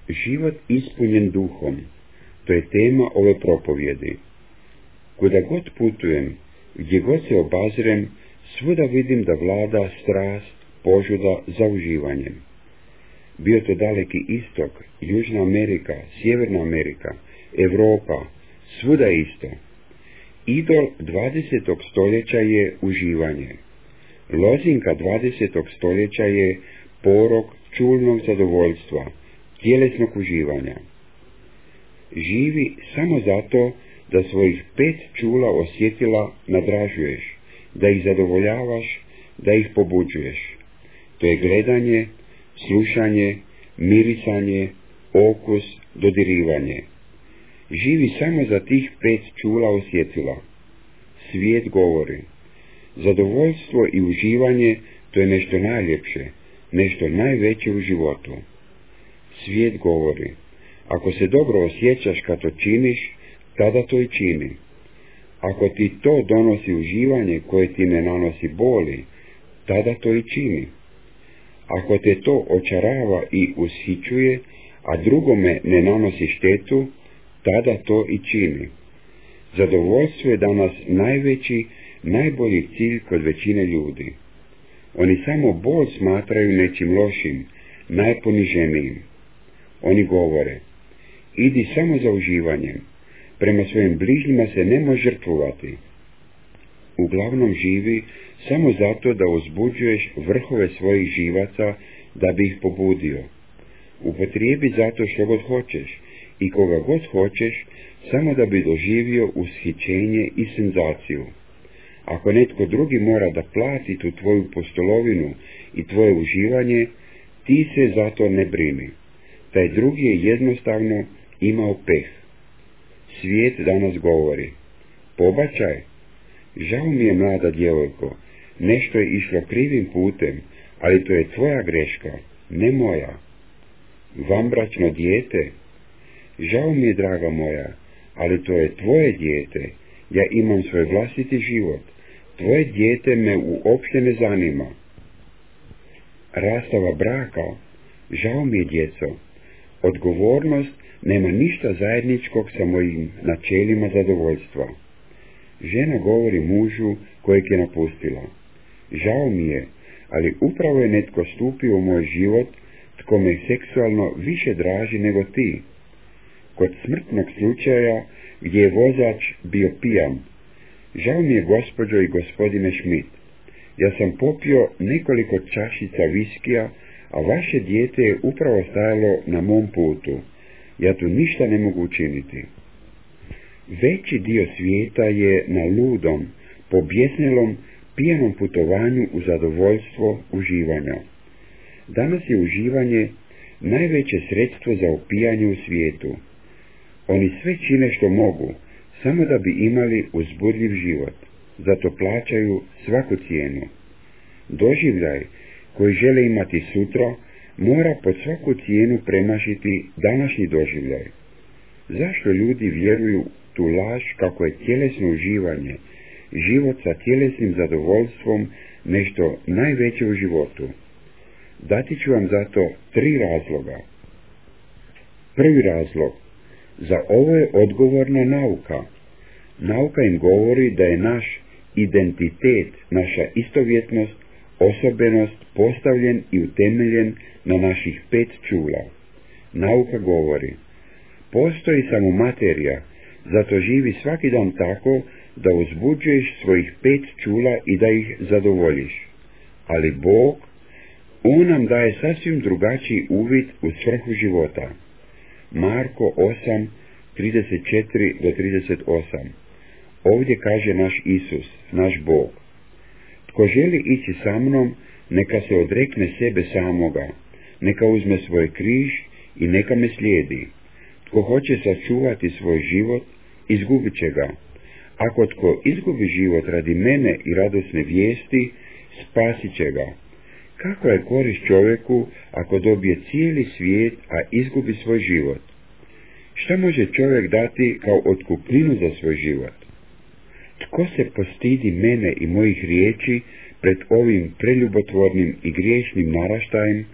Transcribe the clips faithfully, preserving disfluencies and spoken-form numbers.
Život ispunjen duhom, to je tema ove propovjedi. Kuda god putujem, gdje god se obazirem, svuda vidim da vlada strast, požuda za uživanjem. Bio to daleki istok, Južna Amerika, Sjeverna Amerika, Europa, svuda isto. Idol dvadesetog stoljeća je uživanje. Lozinka dvadesetog stoljeća je porok čulnog zadovoljstva, tjelesnog uživanja. Živi samo zato da svojih pet čula osjetila nadražuješ, da ih zadovoljavaš, da ih pobuđuješ. To je gledanje, slušanje, mirisanje, okus, dodirivanje. Živi samo za tih pet čula osjetila. Svijet govori. Zadovoljstvo i uživanje to je nešto najljepše, nešto najveće u životu. Svijet govori. Ako se dobro osjećaš kad to činiš, tada to i čini. Ako ti to donosi uživanje koje ti ne nanosi boli, tada to i čini. Ako te to očarava i ushićuje, a drugome ne nanosi štetu, tada to i čini. Zadovoljstvo je danas najveći, najbolji cilj kod većine ljudi. Oni samo bol smatraju nečim lošim, najponiženijim. Oni govore, idi samo za uživanjem, prema svojim bližnjima se ne može žrtvovati. Uglavnom živi samo zato da uzbuđuješ vrhove svojih živaca da bi ih pobudio. Upotrijebi zato što god hoćeš i koga god hoćeš, samo da bi doživio ushićenje i senzaciju. Ako netko drugi mora da plati tu tvoju postolovinu i tvoje uživanje, ti se zato ne brini. Taj drugi je jednostavno imao peh. Svijet danas govori, pobačaj, žao mi je mlada djevojko, nešto je išlo krivim putem, ali to je tvoja greška, ne moja. Vanbračno dijete, žao mi je draga moja, ali to je tvoje dijete, ja imam svoj vlastiti život, tvoje dijete me uopšte ne zanima. Rastava braka, žao mi je djeco, odgovornost nema ništa zajedničkog sa mojim načelima zadovoljstva. Žena govori mužu kojeg je napustila. Žao mi je, ali upravo je netko stupio u moj život tko me seksualno više draži nego ti. Kod smrtnog slučaja gdje je vozač bio pijan, žao mi je gospođo i gospodine Schmidt, ja sam popio nekoliko čašica viskija, a vaše dijete je upravo stajalo na mom putu. Ja tu ništa ne mogu učiniti. Veći dio svijeta je na ludom, pobjesnelom, pijanom putovanju u zadovoljstvo uživanja. Danas je uživanje najveće sredstvo za opijanje u svijetu. Oni sve čine što mogu, samo da bi imali uzbudljiv život. Zato plaćaju svaku cijenu. Doživljaj koji žele imati sutra, mora pod svaku cijenu premašiti današnji doživljaj. Zašto ljudi vjeruju tu laž kako je tjelesno uživanje, život sa tjelesnim zadovoljstvom nešto najveće u životu? Dati ću vam zato tri razloga. Prvi razlog. Za ovo je odgovorna nauka. Nauka im govori da je naš identitet, naša istovjetnost, osobenost postavljen i utemeljen na naših pet čula. Nauka govori, postoji samo materija, zato živi svaki dan tako da uzbuđuješ svojih pet čula i da ih zadovoljiš. Ali Bog, On nam daje sasvim drugačiji uvid u svrhu života. Marko osam, trideset četiri do trideset osam. Ovdje kaže naš Isus, naš Bog. Tko želi ići sa mnom, neka se odrekne sebe samoga, neka uzme svoj križ i neka me slijedi. Tko hoće sačuvati svoj život, izgubit će ga. Ako tko izgubi život radi mene i radosne vijesti, spasit će ga. Kako je korist čovjeku ako dobije cijeli svijet, a izgubi svoj život? Šta može čovjek dati kao otkupninu za svoj život? Tko se postidi mene i mojih riječi pred ovim preljubotvornim i griješnim naraštajem,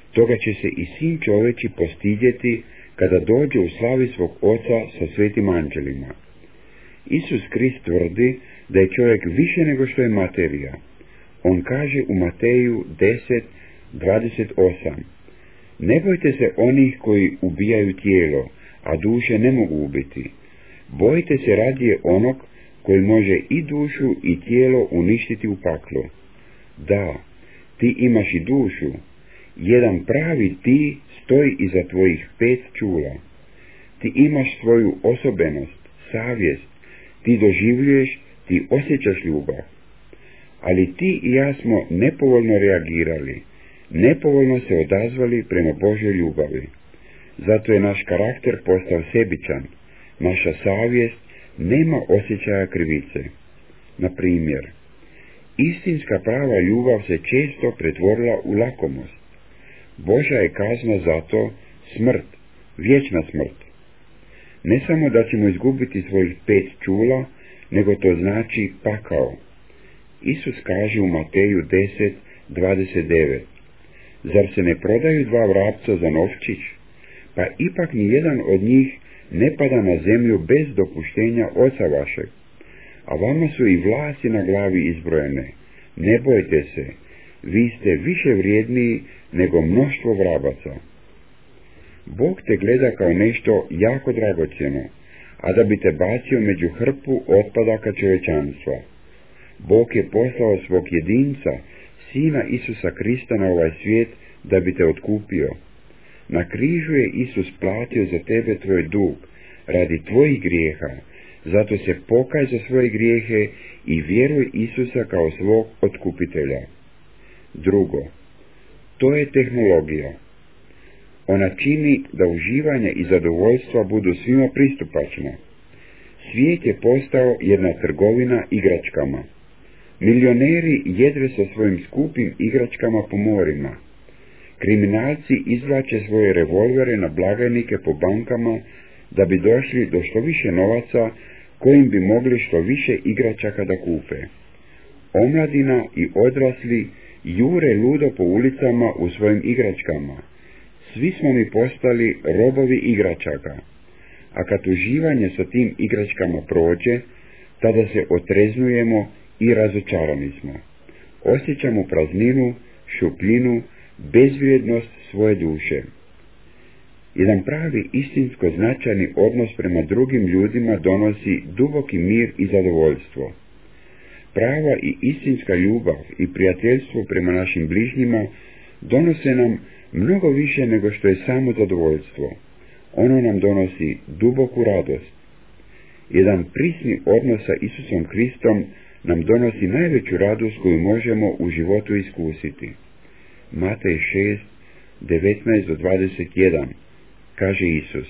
toga će se i Sin čoveči postidjeti kada dođe u slavi svog Oca sa svetim anđelima. Isus Krist tvrdi da je čovjek više nego što je materija. On kaže u Mateju deset dvadeset osam: Ne bojte se onih koji ubijaju tijelo, a duše ne mogu ubiti. Bojte se radije onog koji može i dušu i tijelo uništiti u paklu. Da, ti imaš i dušu. Jedan pravi ti stoji iza tvojih pet čula. Ti imaš svoju osobenost, savjest, ti doživljuješ, ti osjećaš ljubav. Ali ti i ja smo nepovoljno reagirali, nepovoljno se odazvali prema Božjoj ljubavi. Zato je naš karakter postao sebičan, naša savjest nema osjećaja krivice. Na primjer, istinska prava ljubav se često pretvorila u lakomost. Božja je kazna za to smrt, vječna smrt. Ne samo da ćemo izgubiti svojih pet čula, nego to znači pakao. Isus kaže u Mateju deset dvadeset devet: Zar se ne prodaju dva vrapca za novčić? Pa ipak ni jedan od njih ne pada na zemlju bez dopuštenja Oca vašeg. A vama su i vlasi na glavi izbrojene. Ne bojte se, vi ste više vrijedniji nego mnoštvo vrabaca. Bog te gleda kao nešto jako dragocjeno, a da bi te bacio među hrpu otpadaka čovječanstva. Bog je poslao svog jedinca, Sina Isusa Krista na ovaj svijet da bi te otkupio. Na križu je Isus platio za tebe tvoj dug, radi tvojih grijeha, zato se pokaj za svoje grijehe i vjeruj Isusa kao svog otkupitelja. Drugo, to je tehnologija. Ona čini da uživanje i zadovoljstva budu svima pristupačna. Svijet je postao jedna trgovina igračkama. Milioneri jedre sa svojim skupim igračkama po morima. Kriminalci izvlače svoje revolvere na blagajnike po bankama da bi došli do što više novaca kojim bi mogli što više igračaka da kupe. Omladina i odrasli jure ludo po ulicama u svojim igračkama. Svi smo mi postali robovi igračaka, a kad uživanje sa tim igračkama prođe, tada se otreznujemo i razočarani smo. Osjećamo prazninu, šupljinu, bezvrijednost svoje duše. Jedan pravi istinsko značajni odnos prema drugim ljudima donosi duboki mir i zadovoljstvo. Prava i istinska ljubav i prijateljstvo prema našim bližnjima donose nam mnogo više nego što je samo zadovoljstvo. Ono nam donosi duboku radost. Jedan prisni odnos sa Isusom Kristom nam donosi najveću radost koju možemo u životu iskusiti. Matej šest devetnaest do dvadeset jedan kaže Isus: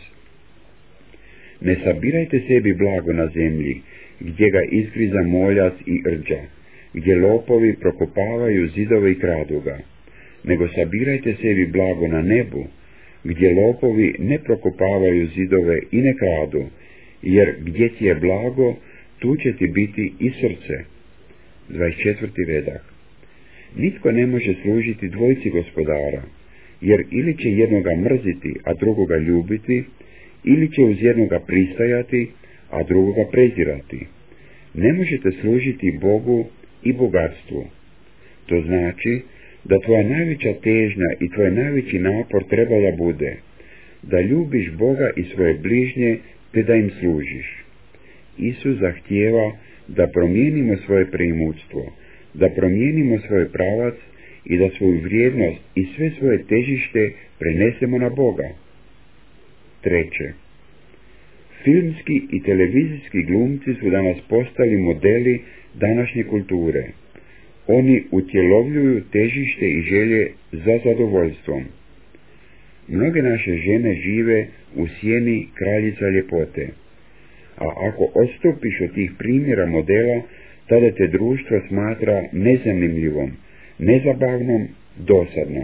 Ne sabirajte sebi blago na zemlji, gdje ga izgriza moljac i rđa, gdje lopovi prokopavaju zidove i kradu ga, nego sabirajte sebi blago na nebu, gdje lopovi ne prokopavaju zidove i ne kradu, jer gdje ti je blago, tu će ti biti i srce. dvadeset četvrti redak. Nitko ne može služiti dvojici gospodara, jer ili će jednoga mrziti, a drugoga ljubiti, ili će uz jednoga pristajati, a drugoga prezirati. Ne možete služiti Bogu i bogatstvu. To znači da tvoja najveća težnja i tvoj najveći napor treba da bude da ljubiš Boga i svoje bližnje, te da im služiš. Isus zahtijeva da promijenimo svoje preimućstvo, da promijenimo svoj pravac i da svoju vrijednost i sve svoje težište prenesemo na Boga. Treće, filmski i televizijski glumci su danas postali modeli današnje kulture. Oni utjelovljuju težište i želje za zadovoljstvom. Mnoge naše žene žive u sjeni kraljica ljepote, a ako odstupiš od tih primjera modela, tada te društvo smatra nezanimljivom, nezabavnom, dosadnom.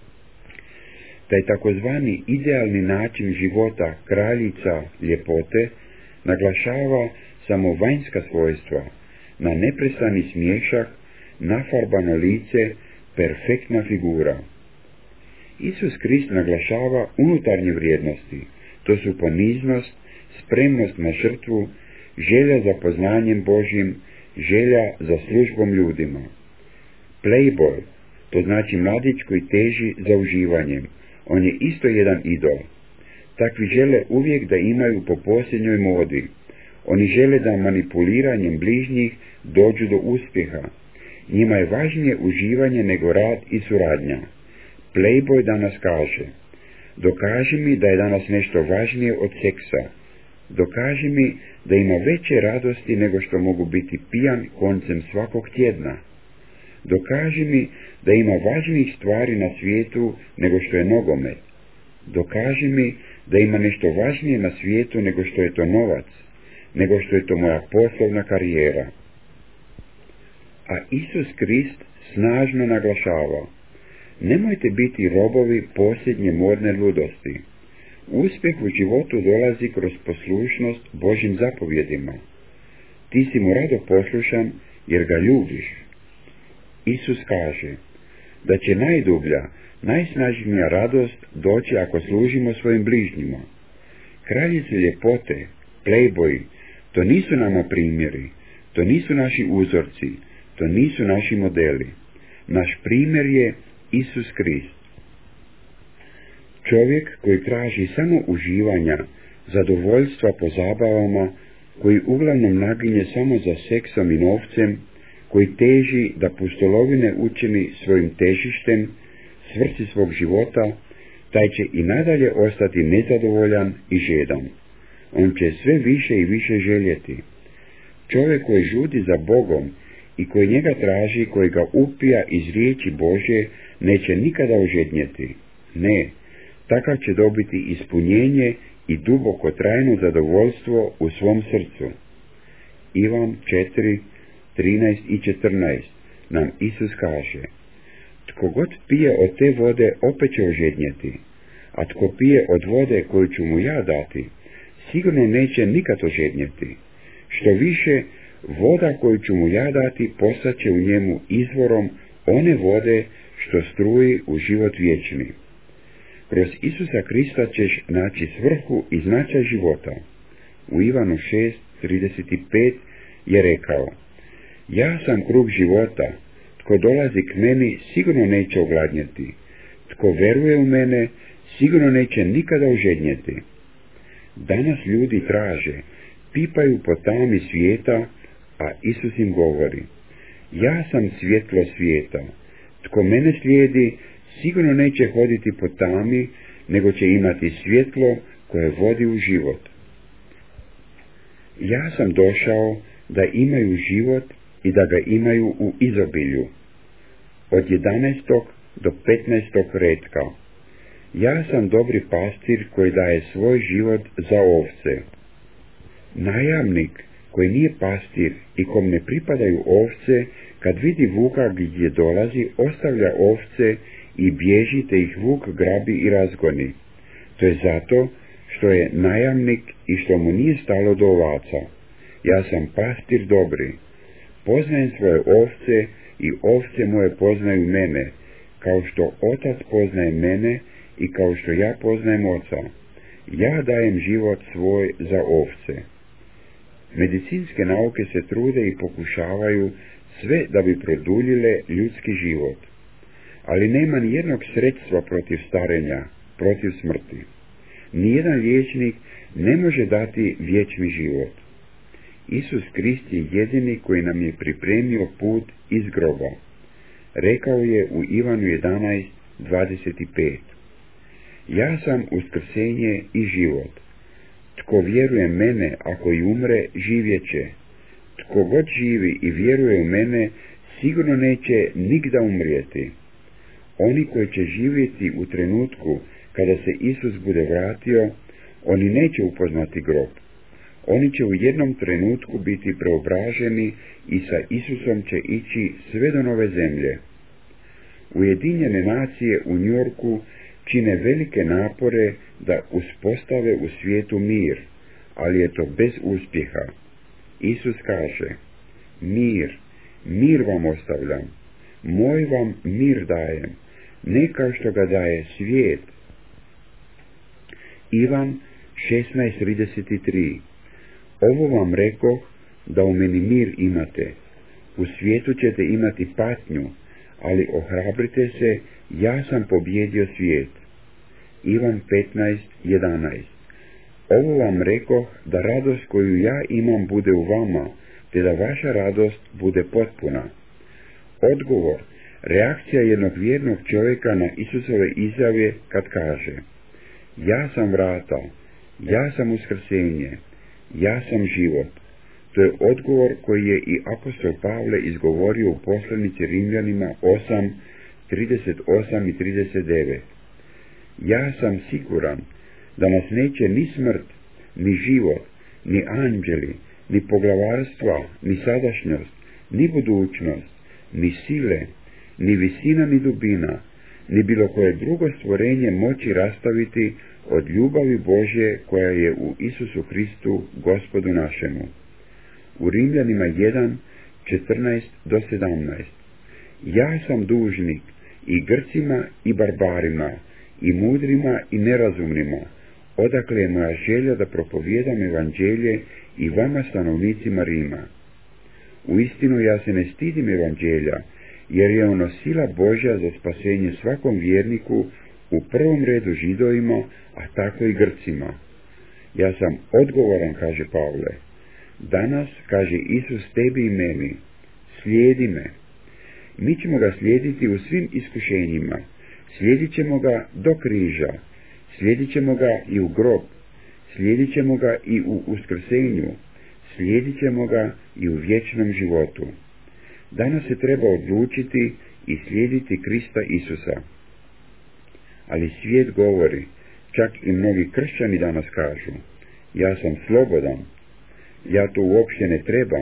Taj takozvani idealni način života kraljica ljepote naglašava samo vanjska svojstva, na neprestani smiješak, nafarbano lice, perfektna figura. Isus Krist naglašava unutarnje vrijednosti. To su poniznost, spremnost na žrtvu, želja za poznanjem Božjim, želja za službom ljudima. Playboy, to znači mladić koji teži za uživanjem. On je isto jedan idol. Takvi žele uvijek da imaju po posljednjoj modi. Oni žele da manipuliranjem bližnjih dođu do uspjeha. Njima je važnije uživanje nego rad i suradnja. Playboy danas kaže: dokaži mi da je danas nešto važnije od seksa. Dokaži mi da ima veće radosti nego što mogu biti pijan koncem svakog tjedna. Dokaži mi da ima važnijih stvari na svijetu nego što je nogomet. Dokaži mi da ima nešto važnije na svijetu nego što je to novac, nego što je to moja poslovna karijera. A Isus Krist snažno naglašava: nemojte biti robovi posljednje modne ludosti. Uspjeh u životu dolazi kroz poslušnost Božjim zapovjedima. Ti si mu rado poslušan jer ga ljubiš. Isus kaže da će najdublja, najsnažnija radost doći ako služimo svojim bližnjima. Kraljice ljepote, playboyi, to nisu nama primjeri, to nisu naši uzorci, to nisu naši modeli. Naš primjer je Isus Krist. Čovjek koji traži samo uživanja, zadovoljstva po zabavama, koji uglavnom naginje samo za seksom i novcem, koji teži da pustolovine učini svojim težištem, svrsi svog života, taj će i nadalje ostati nezadovoljan i žedan. On će sve više i više željeti. Čovjek koji žudi za Bogom i koji njega traži, koji ga upija iz riječi Božje, neće nikada ožednjeti. Ne, takav će dobiti ispunjenje i duboko trajno zadovoljstvo u svom srcu. Ivan četiri, trinaest i četrnaest nam Isus kaže: tko god pije od te vode opet će ožednjeti, a tko pije od vode koju ću mu ja dati, sigurno neće nikad ožednjeti. Što više, voda koju ću mu ja dati postaće u njemu izvorom one vode što struji u život vječni. Kroz Isusa Krista ćeš naći svrhu i značaj života. U Ivanu šest, trideset pet je rekao: ja sam kruh života, tko dolazi k meni sigurno neće ogladnjeti, tko veruje u mene sigurno neće nikada ožednjeti. Danas ljudi traže, pipaju po tami svijeta, a Isus im govori: ja sam svjetlo svijeta, tko mene slijedi sigurno neće hoditi po tami, nego će imati svjetlo koje vodi u život. Ja sam došao da imaju život i da ga imaju u izobilju. Od jedanaestog do petnaestog retka. Ja sam dobri pastir koji daje svoj život za ovce. Najamnik koji nije pastir i kom ne pripadaju ovce, kad vidi vuka gdje dolazi, ostavlja ovce i bježi, te ih vuk grabi i razgoni. To je zato što je najamnik i što mu nije stalo do ovaca. Ja sam pastir dobri. Poznajem svoje ovce i ovce moje poznaju mene, kao što otac poznaje mene i kao što ja poznajem oca. Ja dajem život svoj za ovce. Medicinske nauke se trude i pokušavaju sve da bi produljile ljudski život, ali nema ni jednog sredstva protiv starenja, protiv smrti. Nijedan liječnik ne može dati vječni život. Isus Krist je jedini koji nam je pripremio put iz groba. Rekao je u Ivanu jedanaest, dvadeset pet: ja sam uskrsenje i život. Tko vjeruje mene, ako i umre, živjet će. Tko god živi i vjeruje u mene, sigurno neće nigda umrijeti. Oni koji će živjeti u trenutku kada se Isus bude vratio, oni neće upoznati grob. Oni će u jednom trenutku biti preobraženi i sa Isusom će ići sve do nove zemlje. Ujedinjene nacije u Njorku čine velike napore da uspostave u svijetu mir, ali je to bez uspjeha. Isus kaže: mir, mir vam ostavljam, moj vam mir dajem, ne kao što ga daje svijet. Ivan šesnaest trideset tri. Ovo vam rekoh, da u meni mir imate. U svijetu ćete imati patnju, ali ohrabrite se, ja sam pobjedio svijet. Ivan petnaest jedanaest. Ovo vam rekoh, da radost koju ja imam bude u vama, te da vaša radost bude potpuna. Odgovor, reakcija jednog vjernog čovjeka na Isusove izjave kad kaže: ja sam vrata, ja sam uskrsenje, ja sam život. To je odgovor koji je i apostol Pavle izgovorio u poslanici Rimljanima osam trideset osam i trideset devet. Ja sam siguran da nas neće ni smrt, ni život, ni anđeli, ni poglavarstva, ni sadašnjost, ni budućnost, ni sile, ni visina, ni dubina, ni bilo koje drugo stvorenje moći rastaviti od ljubavi Božje koja je u Isusu Hristu, Gospodu našemu. U Rimljanima jedan četrnaest do sedamnaest. Ja sam dužnik i Grcima i barbarima, i mudrima i nerazumnima, odakle je moja želja da propovijedam evanđelje i vama stanovnicima Rima. Uistinu ja se ne stidim evanđelja, jer je ono sila Božja za spasenje svakom vjerniku, u prvom redu Židovima, a tako i Grcima. Ja sam odgovoran, kaže Pavle. Danas, kaže Isus tebi i meni, slijedi me. Mi ćemo ga slijediti u svim iskušenjima, slijedit ćemo ga do križa, slijedit ćemo ga i u grob, slijedit ćemo ga i u uskrsenju, slijedit ćemo ga i u vječnom životu. Danas se treba odlučiti i slijediti Krista Isusa. Ali svijet govori, čak i mnogi kršćani danas kažu: ja sam slobodan, ja to uopće ne trebam.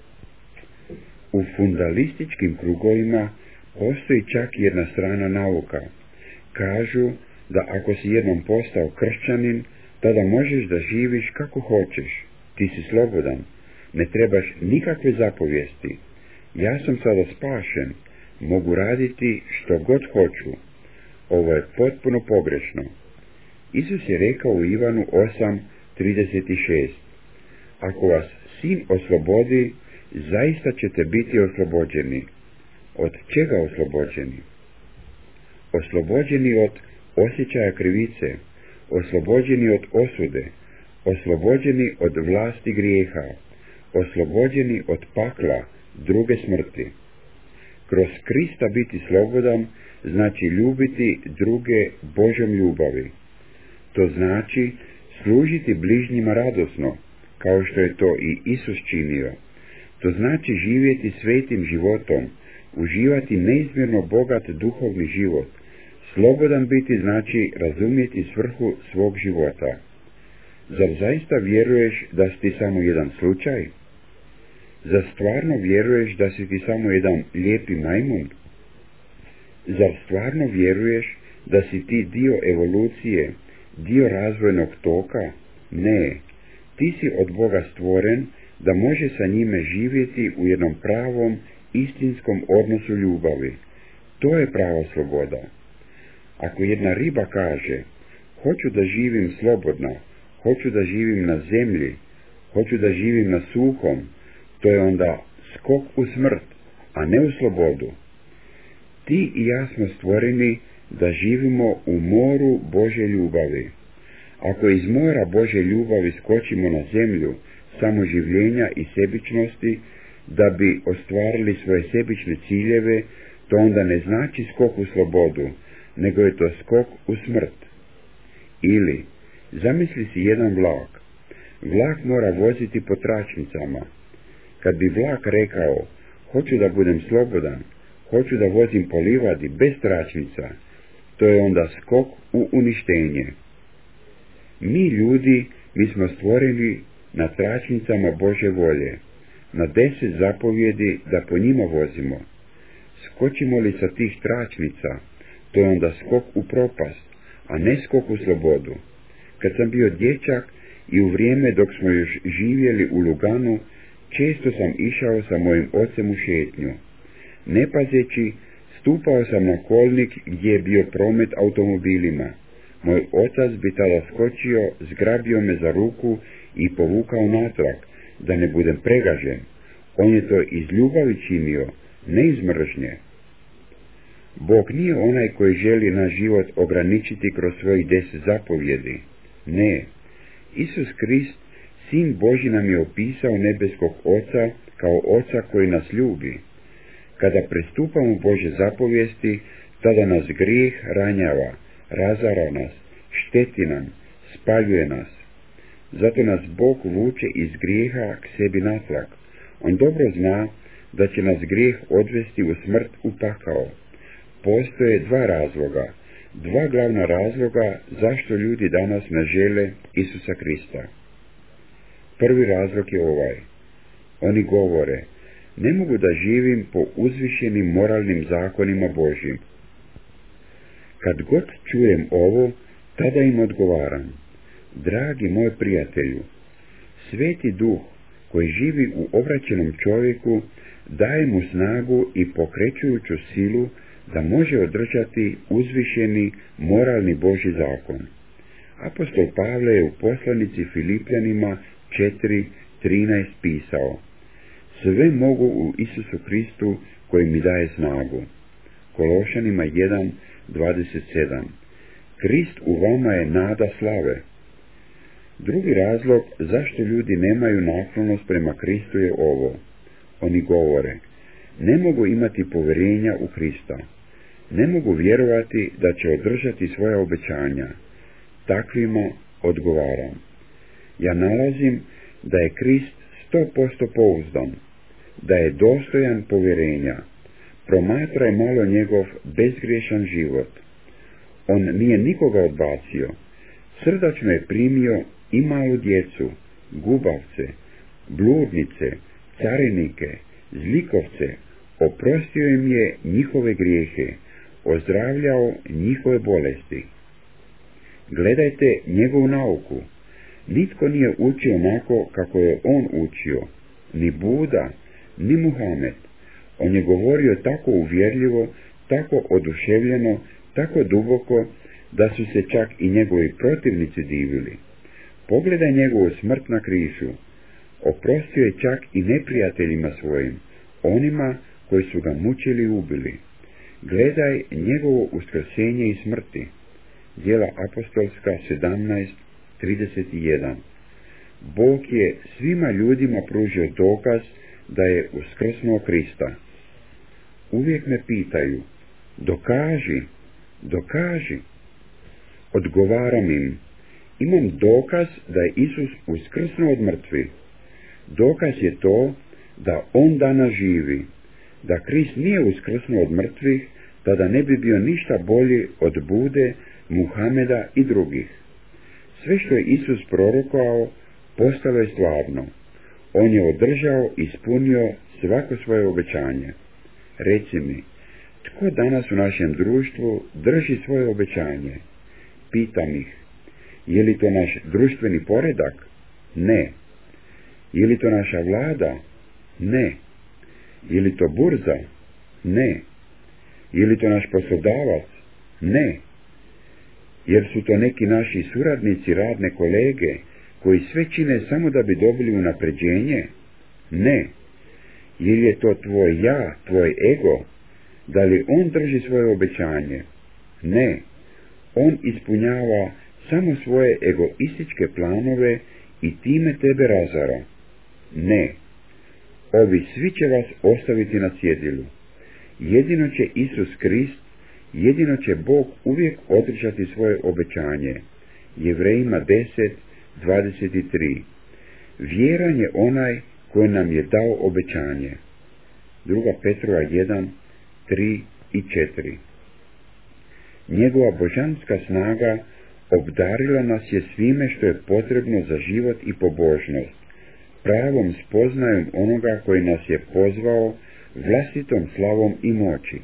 U fundalističkim krugovima postoji čak jedna strana nauka. Kažu da ako si jednom postao kršćanin, tada možeš da živiš kako hoćeš. Ti si slobodan, ne trebaš nikakve zapovijesti. Ja sam sada spašen, mogu raditi što god hoću. Ovo je potpuno pogrešno. Isus je rekao u Ivanu osam trideset šest. Ako vas Sin oslobodi, zaista ćete biti oslobođeni. Od čega oslobođeni? Oslobođeni od osjećaja krivice, oslobođeni od osude, oslobođeni od vlasti grijeha, oslobođeni od pakla, druge smrti. Kroz Krista biti slobodan znači ljubiti druge Božjom ljubavi. To znači služiti bližnjima radosno, kao što je to i Isus činio. To znači živjeti svetim životom, uživati neizmjerno bogat duhovni život. Slobodan biti znači razumjeti svrhu svog života. Zar zaista vjeruješ da si ti samo jedan slučaj? Zar stvarno vjeruješ da si ti samo jedan lijepi majmun? Zar stvarno vjeruješ da si ti dio evolucije, dio razvojnog toka? Ne, ti si od Boga stvoren da može sa njime živjeti u jednom pravom, istinskom odnosu ljubavi. To je prava sloboda. Ako jedna riba kaže: hoću da živim slobodno, hoću da živim na zemlji, hoću da živim na suhom, to je onda skok u smrt, a ne u slobodu. Ti i ja smo stvoreni da živimo u moru Božje ljubavi. Ako iz mora Božje ljubavi skočimo na zemlju samoživljenja i sebičnosti da bi ostvarili svoje sebične ciljeve, to onda ne znači skok u slobodu, nego je to skok u smrt. Ili, zamisli si jedan vlak. Vlak mora voziti po tračnicama. Kad bi vlak rekao: hoću da budem slobodan, hoću da vozim po livadi bez tračnica, to je onda skok u uništenje. Mi ljudi, mi smo stvoreni na tračnicama Božje volje, na deset zapovjedi da po njima vozimo. Skočimo li sa tih tračnica, to je onda skok u propast, a ne skok u slobodu. Kad sam bio dječak i u vrijeme dok smo još živjeli u Luganu, često sam išao sa mojim ocem u šetnju. Ne pazeći, Stupao sam na kolnik gdje je bio promet automobilima. Moj otac bi tada skočio, zgrabio me za ruku i povukao natrag, da ne budem pregažen. On je to iz ljubavi činio, ne iz mržnje. Bog nije onaj koji želi naš život ograničiti kroz svojih deset zapovjedi. Ne. Isus Krist, Sin Božji, nam je opisao nebeskog Oca kao Oca koji nas ljubi. Kada prestupamo Božje zapovijesti, tada nas grijeh ranjava, razara nas, šteti nam, spaljuje nas. Zato nas Bog vuče iz grijeha k sebi natrag. On dobro zna da će nas grijeh odvesti u smrt, u pakao. Postoje dva razloga, dva glavna razloga zašto ljudi danas ne žele Isusa Krista. Prvi razlog je ovaj. Oni govore, ne mogu da živim po uzvišenim moralnim zakonima Božjim. Kad god čujem ovo, tada im odgovaram, dragi moj prijatelju, Sveti Duh koji živi u obraćenom čovjeku daje mu snagu i pokrećujuću silu da može održati uzvišeni moralni Božji zakon. Apostol Pavle je u poslanici Filipljanima četiri trinaest pisao, sve mogu u Isusu Kristu koji mi daje snagu. Kološanima jedan dvadeset sedam. Krist u vama je nada slave. Drugi razlog zašto ljudi nemaju naklonost prema Kristu je ovo. Oni govore, ne mogu imati povjerenja u Krista. Ne mogu vjerovati da će održati svoja obećanja. Takvima odgovaram. Ja nalazim da je Krist sto posto pouzdan, da je dostojan povjerenja. Promatraj malo njegov bezgriješan život. On nije nikoga odbacio. Srdačno je primio i malu djecu, gubavce, bludnice, carinike, zlikovce, oprostio im je njihove grijehe, ozdravljao njihove bolesti. Gledajte njegovu nauku. Nitko nije učio onako kako je on učio, ni Buda, ni Muhamed. On je govorio tako uvjerljivo, tako oduševljeno, tako duboko, da su se čak i njegovi protivnici divili. Pogledaj njegovu smrt na križu. Oprostio je čak i neprijateljima svojim, onima koji su ga mučili i ubili. Gledaj njegovo uskrsenje i smrti. Djela apostolska sedamnaest trideset jedan. Bog je svima ljudima pružio dokaz da je uskrsnuo Krista. Uvijek me pitaju, dokaži, dokaži. Odgovaram im, imam dokaz da je Isus uskrsnuo od mrtvih. Dokaz je to da on danas živi. Da Krist nije uskrsnuo od mrtvih, tada ne bi bio ništa bolji od Bude, Muhameda i drugih. Sve što je Isus prorokao, postalo je stvarno. On je održao i ispunio svako svoje obećanje. Reci mi, tko danas u našem društvu drži svoje obećanje? Pitam ih, je li to naš društveni poredak? Ne. Je li to naša vlada? Ne. Je li to burza? Ne. Je li to naš poslodavac? Ne. Jer su to neki naši suradnici, radne kolege, koji sve čine samo da bi dobili unapređenje? Ne. Jer je to tvoj ja, tvoj ego? Da li on drži svoje obećanje? Ne. On ispunjava samo svoje egoističke planove i time tebe razara. Ne. Ovi svi će vas ostaviti na cjedilu. Jedino će Isus Krist, jedino će Bog uvijek održati svoje obećanje. Jevrejima deset dvadeset tri. Vjeran je onaj koji nam je dao obećanje. Druga Petrova jedan tri i četiri. Njegova božanska snaga obdarila nas je svime što je potrebno za život i pobožnost, pravom spoznajom onoga koji nas je pozvao, vlastitom slavom i moći.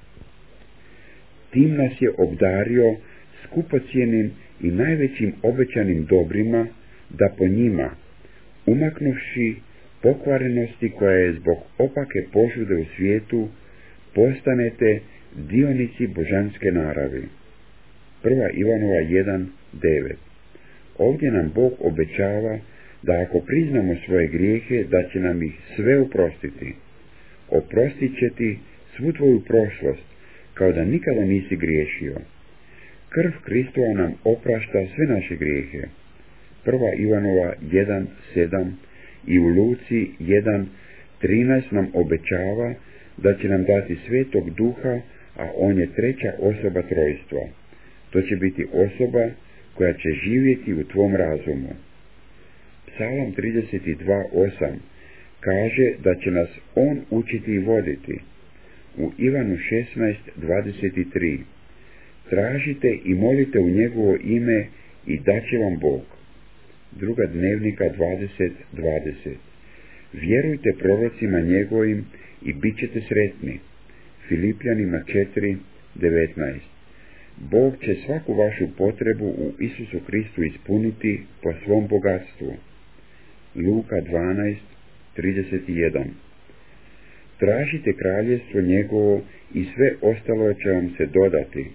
Tim nas je obdario skupocjenim i najvećim obećanim dobrima, da po njima, umaknuvši pokvarenosti koja je zbog opake požude u svijetu, postanete dionici božanske naravi. Prva Ivanova jedan devet. Ovdje nam Bog obećava da ako priznamo svoje grijehe, da će nam ih sve oprostiti. Oprostit će ti svu tvoju prošlost, kao da nikada nisi griješio. Krv Kristova nam oprašta sve naše grijehe. Prva Ivanova jedan sedam i u Luci jedan trinaest nam obećava da će nam dati Svetog Duha, a on je treća osoba trojstva. To će biti osoba koja će živjeti u tvom razumu. Psalam trideset dva osam kaže da će nas on učiti i voditi. U Ivanu šesnaest dvadeset tri tražite i molite u njegovo ime i daće vam Bog. Druga Dnevnika dvadeset dvadeset vjerujte prorocima njegovim i bit ćete sretni. Filipljanima četiri devetnaest Bog će svaku vašu potrebu u Isusu Kristu ispuniti po svom bogatstvu. Luka dvanaest trideset jedan tražite kraljevstvo njegovo i sve ostalo će vam se dodati.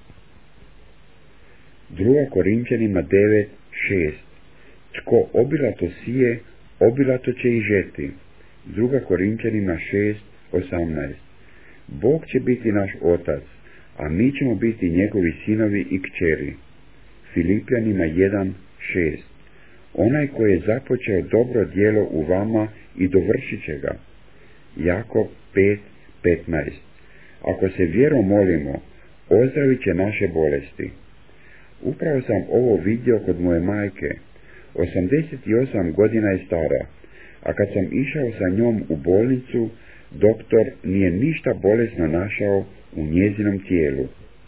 Druga Korinčanima devet šest tko obilato sije, obilato će i žeti. Druga Korinčanima šest osamnaest Bog će biti naš otac, a mi ćemo biti njegovi sinovi i kćeri. Filipljanima jedan šest onaj koji je započeo dobro djelo u vama i dovršit će ga. Jakov pet petnaest ako se vjerom molimo, ozdravit će naše bolesti. Upravo sam ovo vidio kod moje majke. osamdeset osam godina je stara, a kad sam išao sa njom u bolnicu, doktor nije ništa bolesno našao u njezinom tijelu.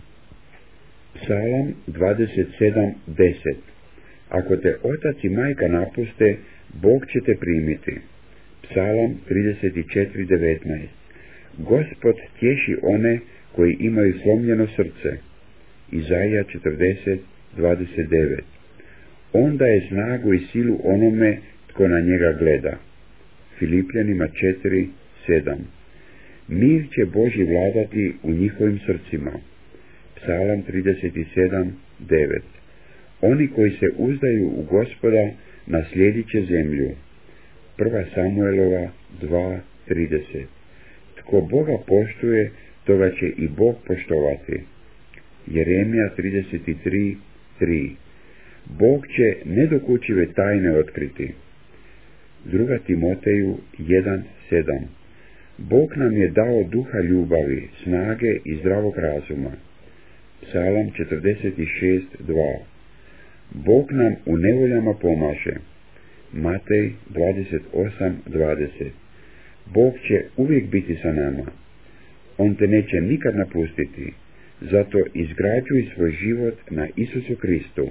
Psalam dvadeset sedam deset ako te otac i majka napuste, Bog će te primiti. Psalam trideset četiri devetnaest Gospod tješi one koji imaju slomljeno srce. Izaija četrdeset dvadeset devet on daje snagu i silu onome tko na njega gleda. Filipljanima četiri sedam mir će Božji vladati u njihovim srcima. Psalam trideset sedam devet oni koji se uzdaju u Gospoda naslijedit će zemlju. Prva Samuelova dva trideset tko Boga poštuje, toga će i Bog poštovati. Jeremija trideset tri tri Bog će nedokučive tajne otkriti. Druga Timoteju jedan sedam Bog nam je dao duha ljubavi, snage i zdravog razuma. Psalam četrdeset šest dva Bog nam u nevoljama pomaže. Matej dvadeset osam dvadeset Bog će uvijek biti sa nama. On te neće nikad napustiti, zato izgrađuj svoj život na Isusu Kristu.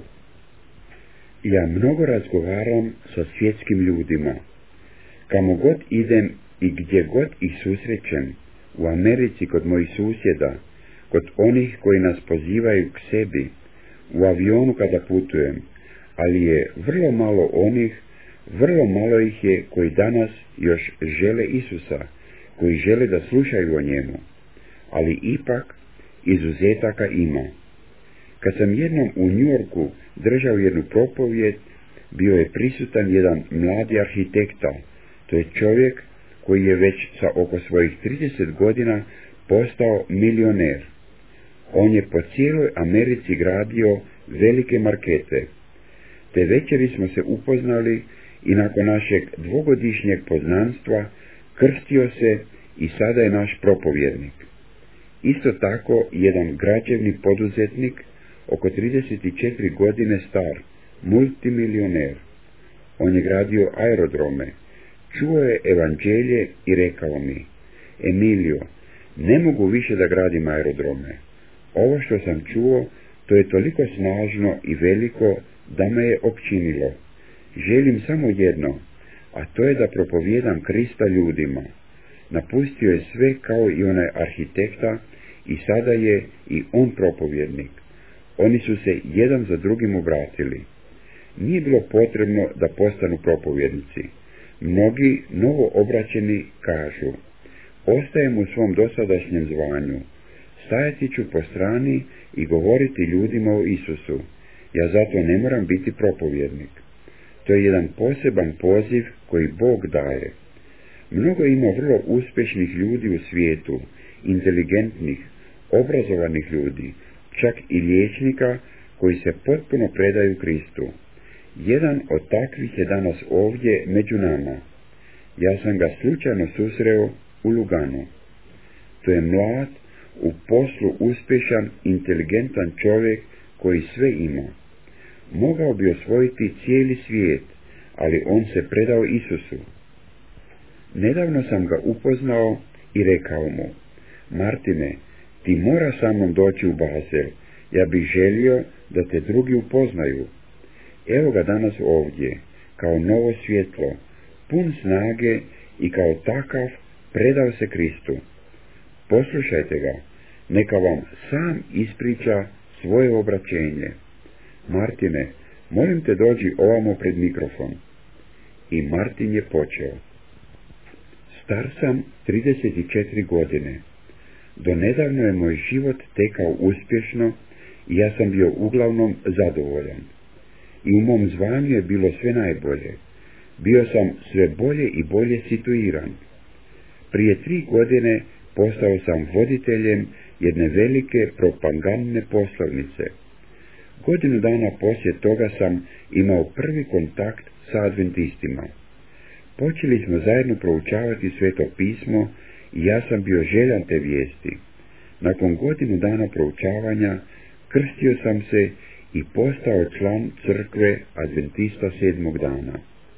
Ja mnogo razgovaram sa svjetskim ljudima. Kamo god idem i gdje god ih susrećem, u Americi kod mojih susjeda, kod onih koji nas pozivaju k sebi, u avionu kada putujem, ali je vrlo malo onih, vrlo malo ih je koji danas još žele Isusa, koji žele da slušaju o njemu, ali ipak izuzetaka ima. Kad sam jednom u New Yorku držao jednu propovijed, bio je prisutan jedan mladi arhitekta. To je čovjek koji je već sa oko svojih trideset godina postao milioner. On je po cijeloj Americi gradio velike markete. Te večeri smo se upoznali i nakon našeg dvogodišnjeg poznanstva krstio se i sada je naš propovjednik. Isto tako jedan građevni poduzetnik, oko trideset četiri godine star, multimilioner. On je gradio aerodrome, čuo je evanđelje i rekao mi: Emilio, ne mogu više da gradim aerodrome. Ovo što sam čuo, to je toliko snažno i veliko da me je opčinilo. Želim samo jedno, a to je da propovijedam Krista ljudima. Napustio je sve kao i onaj arhitekta i sada je i on propovjednik. Oni su se jedan za drugim obratili. Nije bilo potrebno da postanu propovjednici. Mnogi novo obraćeni kažu: ostajem u svom dosadašnjem zvanju, Stajati ću po strani i govoriti ljudima o Isusu. Ja zato ne moram biti propovjednik. To je jedan poseban poziv koji Bog daje. Mnogo ima vrlo uspješnih ljudi u svijetu, inteligentnih, obrazovanih ljudi, čak i liječnika koji se potpuno predaju Kristu. Jedan od takvih je danas ovdje među nama. Ja sam ga slučajno susreo u Luganu. To je mlad, u poslu uspješan, inteligentan čovjek koji sve ima. Mogao bi osvojiti cijeli svijet, ali on se predao Isusu. Nedavno sam ga upoznao i rekao mu: Martine, ti moraš sa mnom doći u Basel, ja bih želio da te drugi upoznaju. Evo ga danas ovdje, kao novo svjetlo, pun snage i kao takav predao se Kristu. Poslušajte ga, neka vam sam ispriča svoje obraćenje. Martine, molim te dođi ovamo pred mikrofon. I Martin je počeo. Star sam trideset četiri godine. Do nedavno je moj život tekao uspješno i ja sam bio uglavnom zadovoljan. I u mom zvanju je bilo sve najbolje. Bio sam sve bolje i bolje situiran. Prije tri godine postao sam voditeljem jedne velike propagandne poslovnice. Godinu dana poslije toga sam imao prvi kontakt sa adventistima. Počeli smo zajedno proučavati Sveto pismo i ja sam bio željan te vijesti. Nakon godinu dana proučavanja krstio sam se i postao član crkve adventista sedmog dana.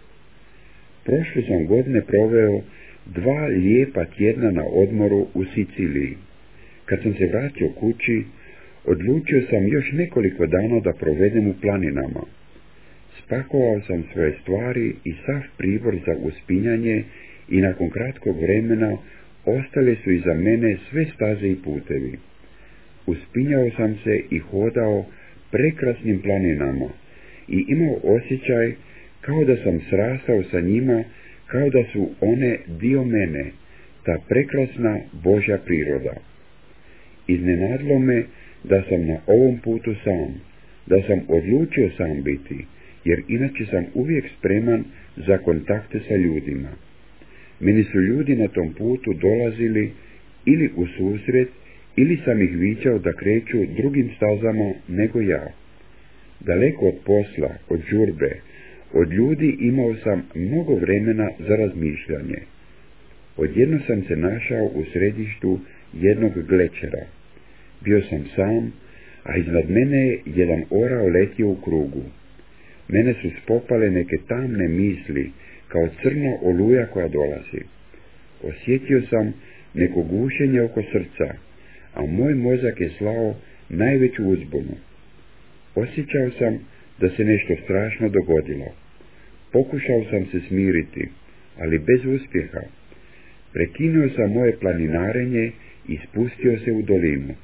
Prošle sam godine proveo dva lijepa tjedna na odmoru u Siciliji. Kad sam se vratio kući, odlučio sam još nekoliko dana da provedem u planinama. Spakovao sam svoje stvari i sav pribor za uspinjanje i nakon kratkog vremena ostale su iza mene sve staze i putevi. Uspinjao sam se i hodao prekrasnim planinama i imao osjećaj kao da sam srastao sa njima, kao da su one dio mene, ta prekrasna Božja priroda. Iznenadilo me da sam na ovom putu sam, da sam odlučio sam biti, jer inače sam uvijek spreman za kontakte sa ljudima. Meni su ljudi na tom putu dolazili ili u susret, ili sam ih viđao da kreću drugim stazama nego ja. Daleko od posla, od žurbe, od ljudi imao sam mnogo vremena za razmišljanje. Odjedno sam se našao u središtu jednog glečera. Bio sam sam, a iznad mene je jedan orao letio u krugu. Mene su spopale neke tamne misli, kao crna oluja koja dolazi. Osjetio sam neko gušenje oko srca, a moj mozak je slao najveću uzbunu. Osjećao sam da se nešto strašno dogodilo. Pokušao sam se smiriti, ali bez uspjeha. Prekinuo sam moje planinarenje i spustio se u dolinu.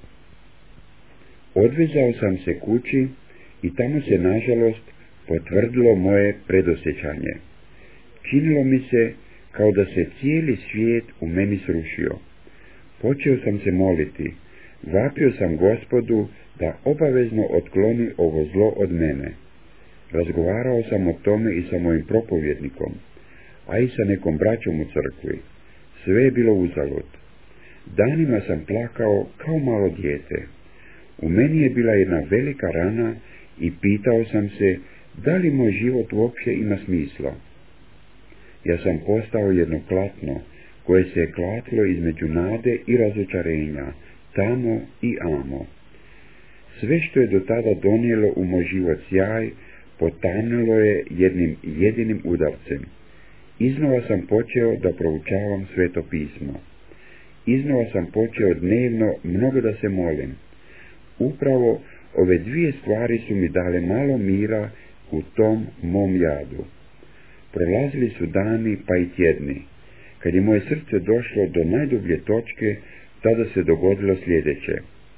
Odvezao sam se kući i tamo se, nažalost, potvrdilo moje predosjećanje. Činilo mi se kao da se cijeli svijet u meni srušio. Počeo sam se moliti, vapio sam Gospodu da obavezno otkloni ovo zlo od mene. Razgovarao sam o tome i sa mojim propovjednikom, a i sa nekom braćom u crkvi. Sve je bilo uzalud. Danima sam plakao kao malo dijete. U meni je bila jedna velika rana i pitao sam se da li moj život uopće ima smisla. Ja sam postao jedno klatno koje se je klatilo između nade i razočarenja, tamo i amo. Sve što je do tada donijelo u moj život sjaj, potanulo je jednim jedinim udarcem. Iznova sam počeo da proučavam Sveto pismo. Iznova sam počeo dnevno mnogo da se molim. Upravo ove dvije stvari su mi dale malo mira u tom mom jadu. Prolazili su dani pa i tjedni. Kad je moje srce došlo do najdublje točke, tada se dogodilo sljedeće.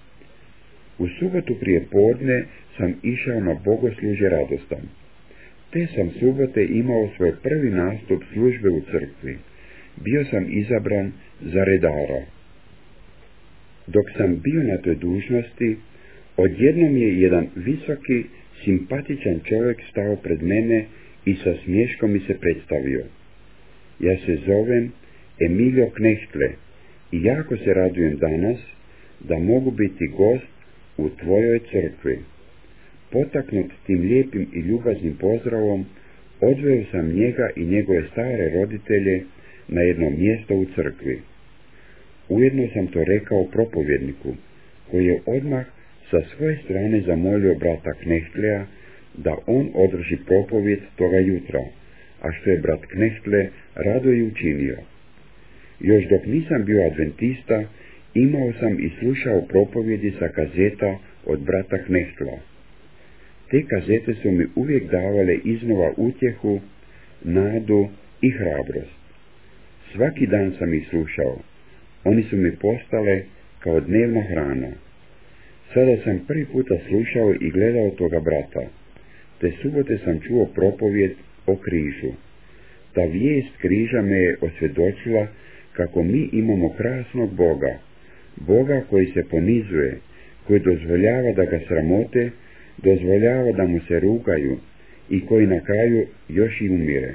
U subotu prije podne sam išao na bogoslužje radostan. Te sam subote imao svoj prvi nastup službe u crkvi. Bio sam izabran za redara. Dok sam bio na toj dužnosti, odjednom je jedan visoki, simpatičan čovjek stao pred mene i sa smješkom mi se predstavio. Ja se zovem Emilio Knechtle i jako se radujem danas da mogu biti gost u tvojoj crkvi. Potaknut tim lijepim i ljubaznim pozdravom, odveo sam njega i njegove stare roditelje na jedno mjesto u crkvi. Ujedno sam to rekao propovjedniku, koji je odmah sa svoje strane zamolio brata Knechtlea da on održi propovjed toga jutra, a što je brat Knechtle rado i učinio. Još dok nisam bio adventista, imao sam i slušao propovjedi sa kazeta od brata Knechtla. Te kazete su mi uvijek davale iznova utjehu, nadu i hrabrost. Svaki dan sam ih slušao. Oni su mi postale kao dnevna hrana. Sada sam prvi puta slušao i gledao toga brata. Te subote sam čuo propovjed o križu. Ta vijest križa me je osvjedočila kako mi imamo krasnog Boga, Boga koji se ponizuje, koji dozvoljava da ga sramote, dozvoljava da mu se rugaju i koji na kraju još i umire.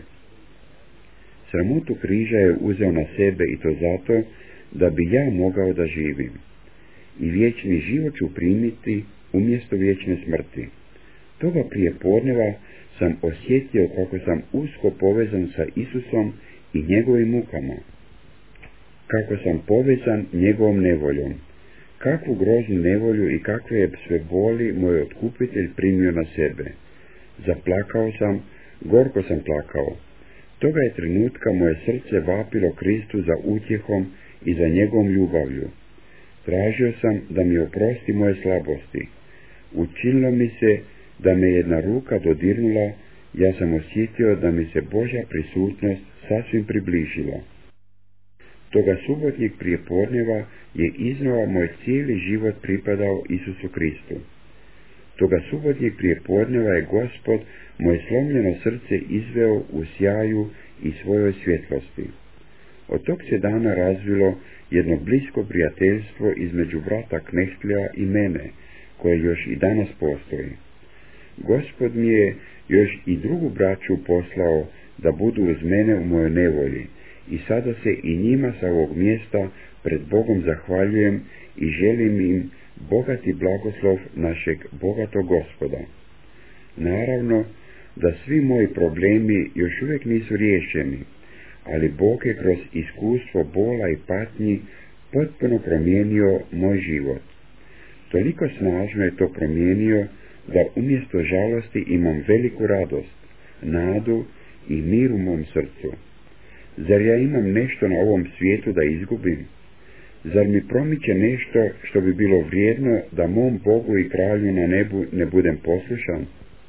Sramotu križa je uzeo na sebe i to zato da bi ja mogao da živim. I vječni život ću primiti umjesto vječne smrti. Toga prije podneva sam osjetio kako sam usko povezan sa Isusom i njegovim mukama. Kako sam povezan njegovom nevoljom. Kakvu groznu nevolju i kakve je sve boli moj otkupitelj primio na sebe. Zaplakao sam, gorko sam plakao. Toga je trenutka moje srce vapilo Kristu za utjehom i za njegovom ljubavlju. Tražio sam da mi oprosti moje slabosti. Učinilo mi se da me jedna ruka dodirnula, ja sam osjetio da mi se Božja prisutnost sasvim približila. Toga subotnjeg prijepodneva je iznova moj cijeli život pripadao Isusu Kristu. Toga subotnjeg prijepodneva je Gospod moje slomljeno srce izveo u sjaju i svojoj svjetlosti. Od tog se dana razvilo jedno blisko prijateljstvo između brata Knechtlea i mene, koje još i danas postoji. Gospod mi je još i drugu braću poslao da budu uz mene u mojoj nevolji i sada se i njima sa ovog mjesta pred Bogom zahvaljujem i želim im bogati blagoslov našeg bogatog Gospoda. Naravno da svi moji problemi još uvijek nisu riješeni, ali Bog je kroz iskustvo bola i patnji potpuno promijenio moj život. Toliko snažno je to promijenio da umjesto žalosti imam veliku radost, nadu i mir u mom srcu. Zar ja imam nešto na ovom svijetu da izgubim? Zar mi promiče nešto što bi bilo vrijedno da mom Bogu i kralju na nebu ne budem poslušan?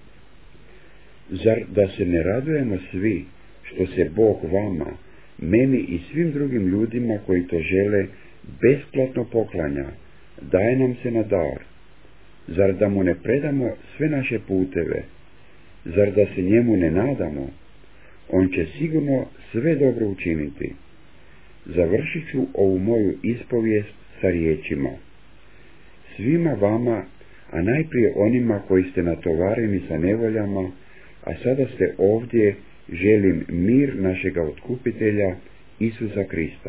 Zar da se ne radujemo svi što se Bog vama, meni i svim drugim ljudima koji to žele besplatno poklanja, daje nam se na dar? Zar da mu ne predamo sve naše puteve? Zar da se njemu ne nadamo? On će sigurno sve dobro učiniti. Završit ću ovu moju ispovijest sa riječima. Svima vama, a najprije onima koji ste natovareni sa nevoljama, a sada ste ovdje, želim mir našega otkupitelja Isusa Krista.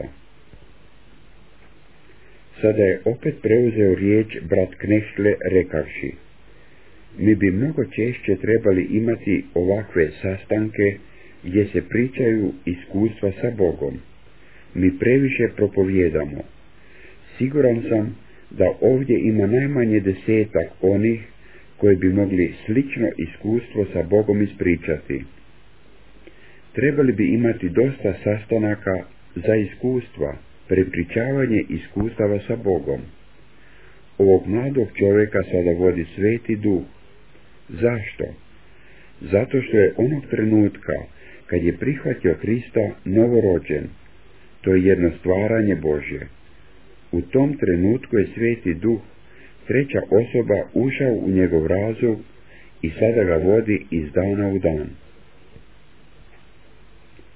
Sada je opet preuzeo riječ brat Knechtle rekavši: mi bi mnogo češće trebali imati ovakve sastanke gdje se pričaju iskustva sa Bogom. Mi previše propovjedamo. Siguran sam da ovdje ima najmanje desetak onih koji bi mogli slično iskustvo sa Bogom ispričati. Trebali bi imati dosta sastanaka za iskustva, prepričavanje iskustava sa Bogom. Ovog mladog čovjeka sada vodi Sveti Duh. Zašto? Zato što je onog trenutka kad je prihvatio Krista novorođen. To je jedno stvaranje Božje. U tom trenutku je Sveti Duh, treća osoba, ušao u njegov razum i sada ga vodi iz dana u dan.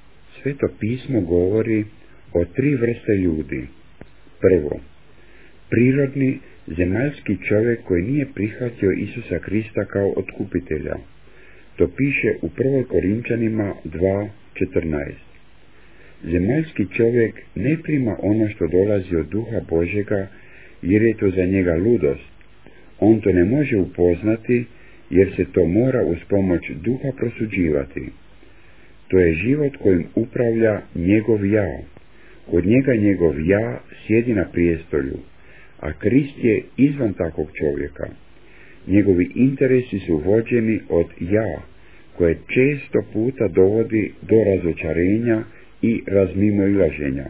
Sveto pismo govori o tri vrste ljudi. Prvo, prirodni, zemaljski čovjek koji nije prihvatio Isusa Krista kao otkupitelja. To piše u prvoj Korinčanima dva četrnaest. Zemaljski čovjek ne prima ono što dolazi od Duha Božjega, jer je to za njega ludost. On to ne može upoznati, jer se to mora uz pomoć Duha prosuđivati. To je život kojim upravlja njegov ja. Kod njega njegov ja sjedi na prijestolju, a Krist je izvan takvog čovjeka. Njegovi interesi su vođeni od ja, koje često puta dovodi do razočarenja i razmimoilaženja.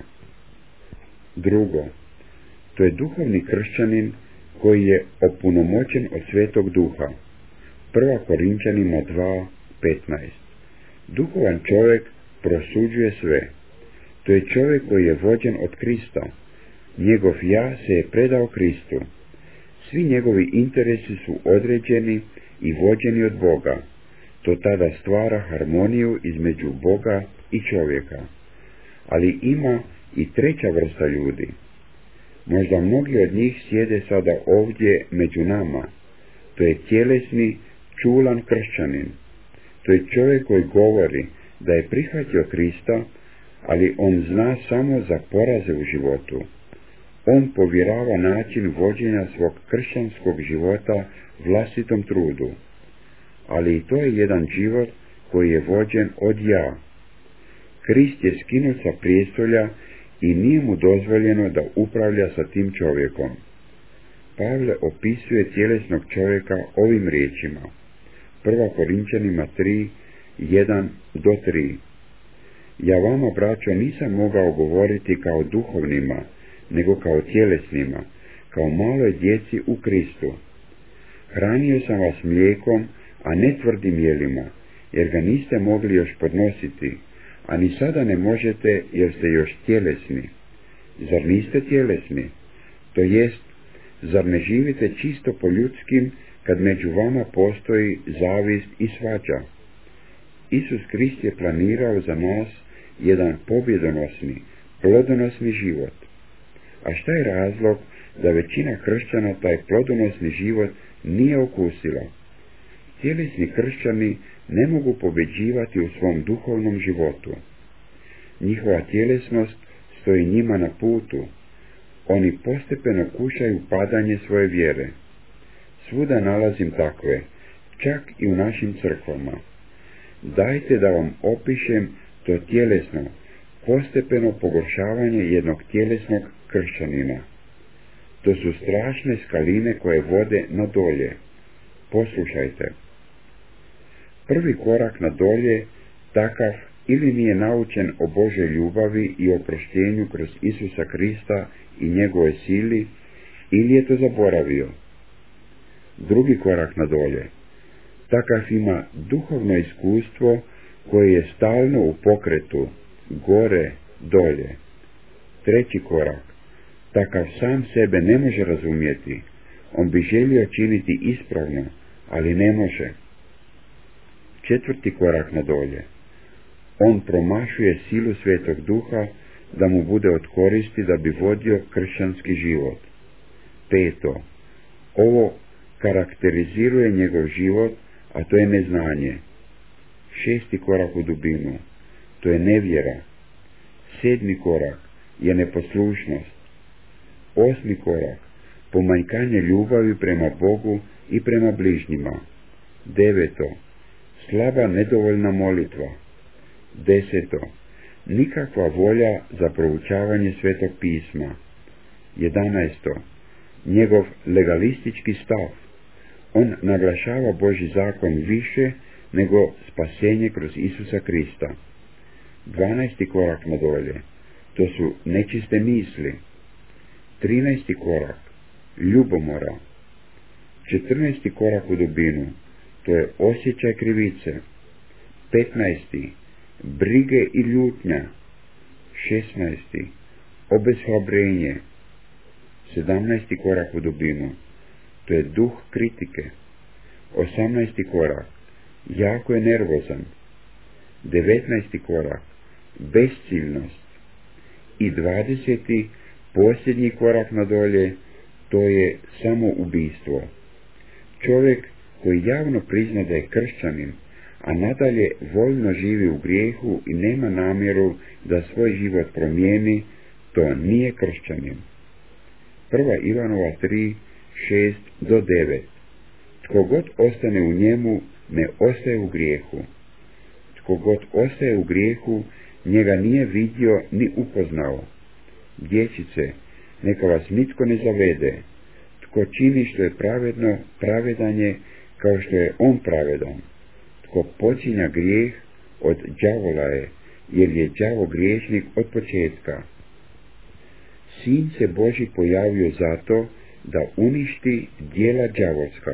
Drugo, to je duhovni kršćanin koji je opunomoćen od Svetog Duha. Prva Korinčanima dva petnaest. Duhovan čovjek prosuđuje sve. To je čovjek koji je vođen od Krista. Njegov ja se je predao Kristu. Svi njegovi interesi su određeni i vođeni od Boga. To tada stvara harmoniju između Boga i čovjeka. Ali ima i treća vrsta ljudi. Možda mnogi od njih sjede sada ovdje među nama. To je tjelesni, čulan kršćanin. To je čovjek koji govori da je prihvatio Krista, ali on zna samo za poraze u životu. On povjerava način vođenja svog kršćanskog života vlastitom trudu. Ali i to je jedan život koji je vođen od ja. Krist je skinut sa prijestolja i nije mu dozvoljeno da upravlja sa tim čovjekom. Pavle opisuje tjelesnog čovjeka ovim riječima. Prva Korinčanima tri, jedan do tri. Ja vama, braćo, nisam mogao govoriti kao duhovnima, nego kao tjelesnima, kao maloj djeci u Kristu. Hranio sam vas mlijekom, a ne tvrdim jelima, jer ga niste mogli još podnositi, a ni sada ne možete, jer ste još tjelesni. Zar niste tjelesni? To jest, zar ne živite čisto po ljudskim, kad među vama postoji zavist i svađa? Isus Krist je planirao za nas jedan pobjedonosni, plodonosni život. A šta je razlog da većina kršćana taj plodonosni život nije okusila? Tjelesni kršćani ne mogu pobjeđivati u svom duhovnom životu. Njihova tjelesnost stoji njima na putu. Oni postepeno kušaju padanje svoje vjere. Svuda nalazim takve, čak i u našim crkvama. Dajte da vam opišem to tjelesno, postepeno pogoršavanje jednog tjelesnog kršćanina. To su strašne skaline koje vode na dolje. Poslušajte. Prvi korak na dolje, takav ili nije naučen o Božoj ljubavi i oproštenju kroz Isusa Krista i njegove sili, ili je to zaboravio. Drugi korak na dolje, takav ima duhovno iskustvo koje je stalno u pokretu, gore, dolje. Treći korak, takav sam sebe ne može razumjeti. On bi želio činiti ispravno, ali ne može. Četvrti korak na dolje, on promašuje silu Svetog Duha da mu bude od koristi da bi vodio kršćanski život. Peto, ovo karakteriziruje njegov život, a to je neznanje. Šesti korak u dubinu, to je nevjera. Sedmi korak je neposlušnost. Osmi korak, pomanjkanje ljubavi prema Bogu i prema bližnjima. Deveto, slaba nedovoljna molitva. Deseto, nikakva volja za proučavanje Svetog pisma. Jedanaesto, njegov legalistički stav. On naglašava Božji zakon više nego spasenje kroz Isusa Krista. Dvanaesti korak na dolje, to su nečiste misli. Trinaesti korak, ljubomora. Četrnaesti korak u dubinu, to je osjećaj krivice. Petnaesti, brige i ljutnja. Šesnaesti, obeshrabrenje. Sedamnaesti korak u dubinu, to je duh kritike. Osamnaesti korak, jako je nervozan. Devetnaesti korak, besciljnost. I dvadeseti, posljednji korak na dolje, to je samoubistvo. Čovjek koji javno prizna da je kršćanin, a nadalje voljno živi u grijehu i nema namjeru da svoj život promijeni, to nije kršćanin. Prva Ivanova tri, šest do devet. Tko god ostane u njemu, ne ostaje u grijehu. Tko god ostaje u grijehu, njega nije vidio ni upoznao. Dječice, neka vas nitko ne zavede. Tko čini što je pravedno, pravedan je kao što je on pravedan. Tko počinja grijeh, od đavola je, jer je đavo griješnik od početka. Sin se Božji pojavio zato da uništi djela đavolska.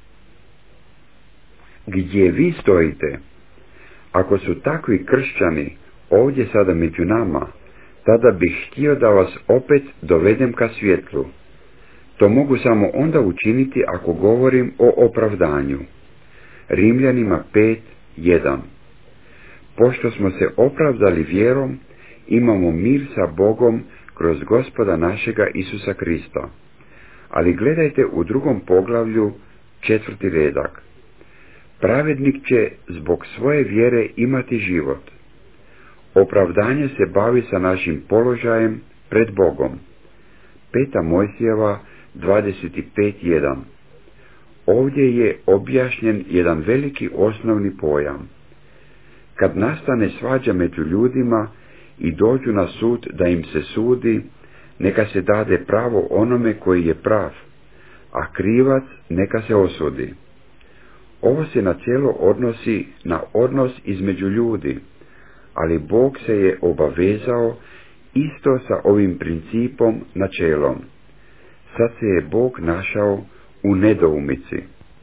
Gdje vi stojite? Ako su takvi kršćani ovdje sada među nama, tada bih htio da vas opet dovedem ka svjetlu. To mogu samo onda učiniti ako govorim o opravdanju. Rimljanima pet, jedan. Pošto smo se opravdali vjerom, imamo mir sa Bogom kroz Gospoda našega Isusa Krista. Ali gledajte u drugom poglavlju, četvrti redak. Pravednik će zbog svoje vjere imati život. Opravdanje se bavi sa našim položajem pred Bogom. Peta Mojsijeva dvadeset pet, jedan. Ovdje je objašnjen jedan veliki osnovni pojam. Kad nastane svađa među ljudima i dođu na sud da im se sudi, neka se dade pravo onome koji je prav, a krivac neka se osudi. Ovo se načelo odnosi na odnos između ljudi, ali Bog se je obavezao isto sa ovim principom, načelom. Sad se je Bog našao u nedoumici.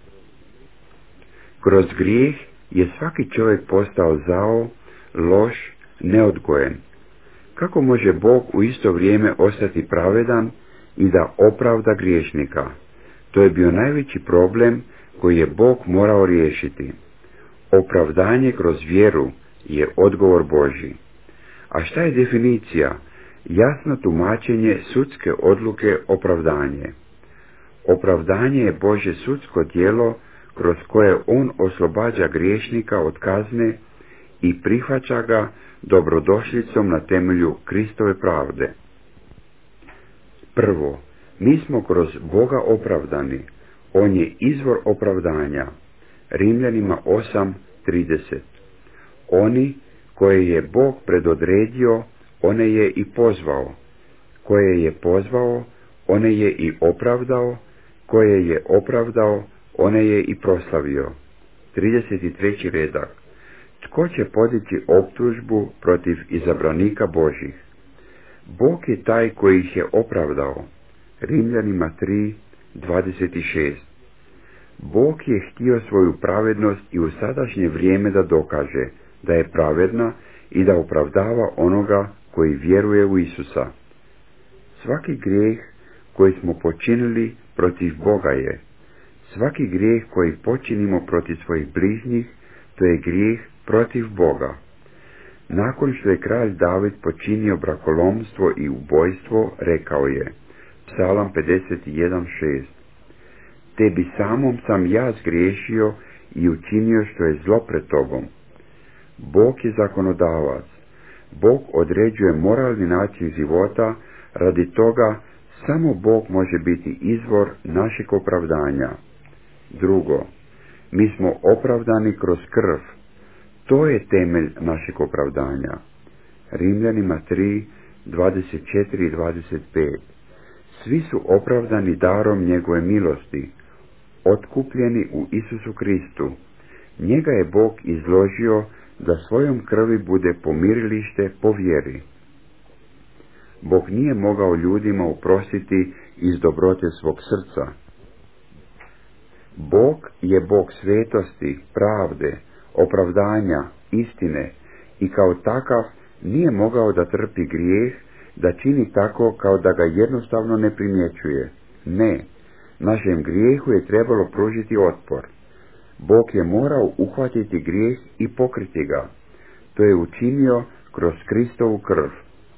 Kroz grijeh je svaki čovjek postao zao, loš, neodgojen. Kako može Bog u isto vrijeme ostati pravedan i da opravda griješnika? To je bio najveći problem koji je Bog morao riješiti. Opravdanje kroz vjeru je odgovor Božji. A šta je definicija? Jasno tumačenje sudske odluke opravdanje. Opravdanje je Božje sudsko djelo kroz koje on oslobađa griješnika od kazne i prihvaća ga dobrodošlicom na temelju Kristove pravde. Prvo, mi smo kroz Boga opravdani. On je izvor opravdanja. Rimljanima osam, trideset. Oni koje je Bog predodredio, one je i pozvao. Koje je pozvao, one je i opravdao. Koje je opravdao, one je i proslavio. trideset treći redak. Tko će podići optužbu protiv izabranika Božih? Bog je taj koji ih je opravdao. Rimljanima tri, dvadeset šest. Bog je htio svoju pravednost i u sadašnje vrijeme da dokaže da je pravedna i da opravdava onoga koji vjeruje u Isusa. Svaki grijeh koji smo počinili protiv Boga je. Svaki grijeh koji počinimo protiv svojih bližnjih, to je grijeh protiv Boga. Nakon što je kralj David počinio brakolomstvo i ubojstvo, rekao je, Psalam pedeset jedan, šest. Tebi samom sam ja zgriješio i učinio što je zlo pred tobom. Bog je zakonodavac. Bog određuje moralni način života, radi toga samo Bog može biti izvor našeg opravdanja. Drugo, mi smo opravdani kroz krv. To je temelj našeg opravdanja. Rimljanima tri, dvadeset četiri i dvadeset pet. Svi su opravdani darom njegove milosti, otkupljeni u Isusu Kristu. Njega je Bog izložio da svojom krvi bude pomirilište po vjeri. Bog nije mogao ljudima oprostiti iz dobrote svog srca. Bog je Bog svetosti, pravde, opravdanja, istine i kao takav nije mogao da trpi grijeh, da čini tako kao da ga jednostavno ne primjećuje. Ne, našem grijehu je trebalo pružiti otpor. Bog je morao uhvatiti grijeh i pokriti ga. To je učinio kroz Kristovu krv.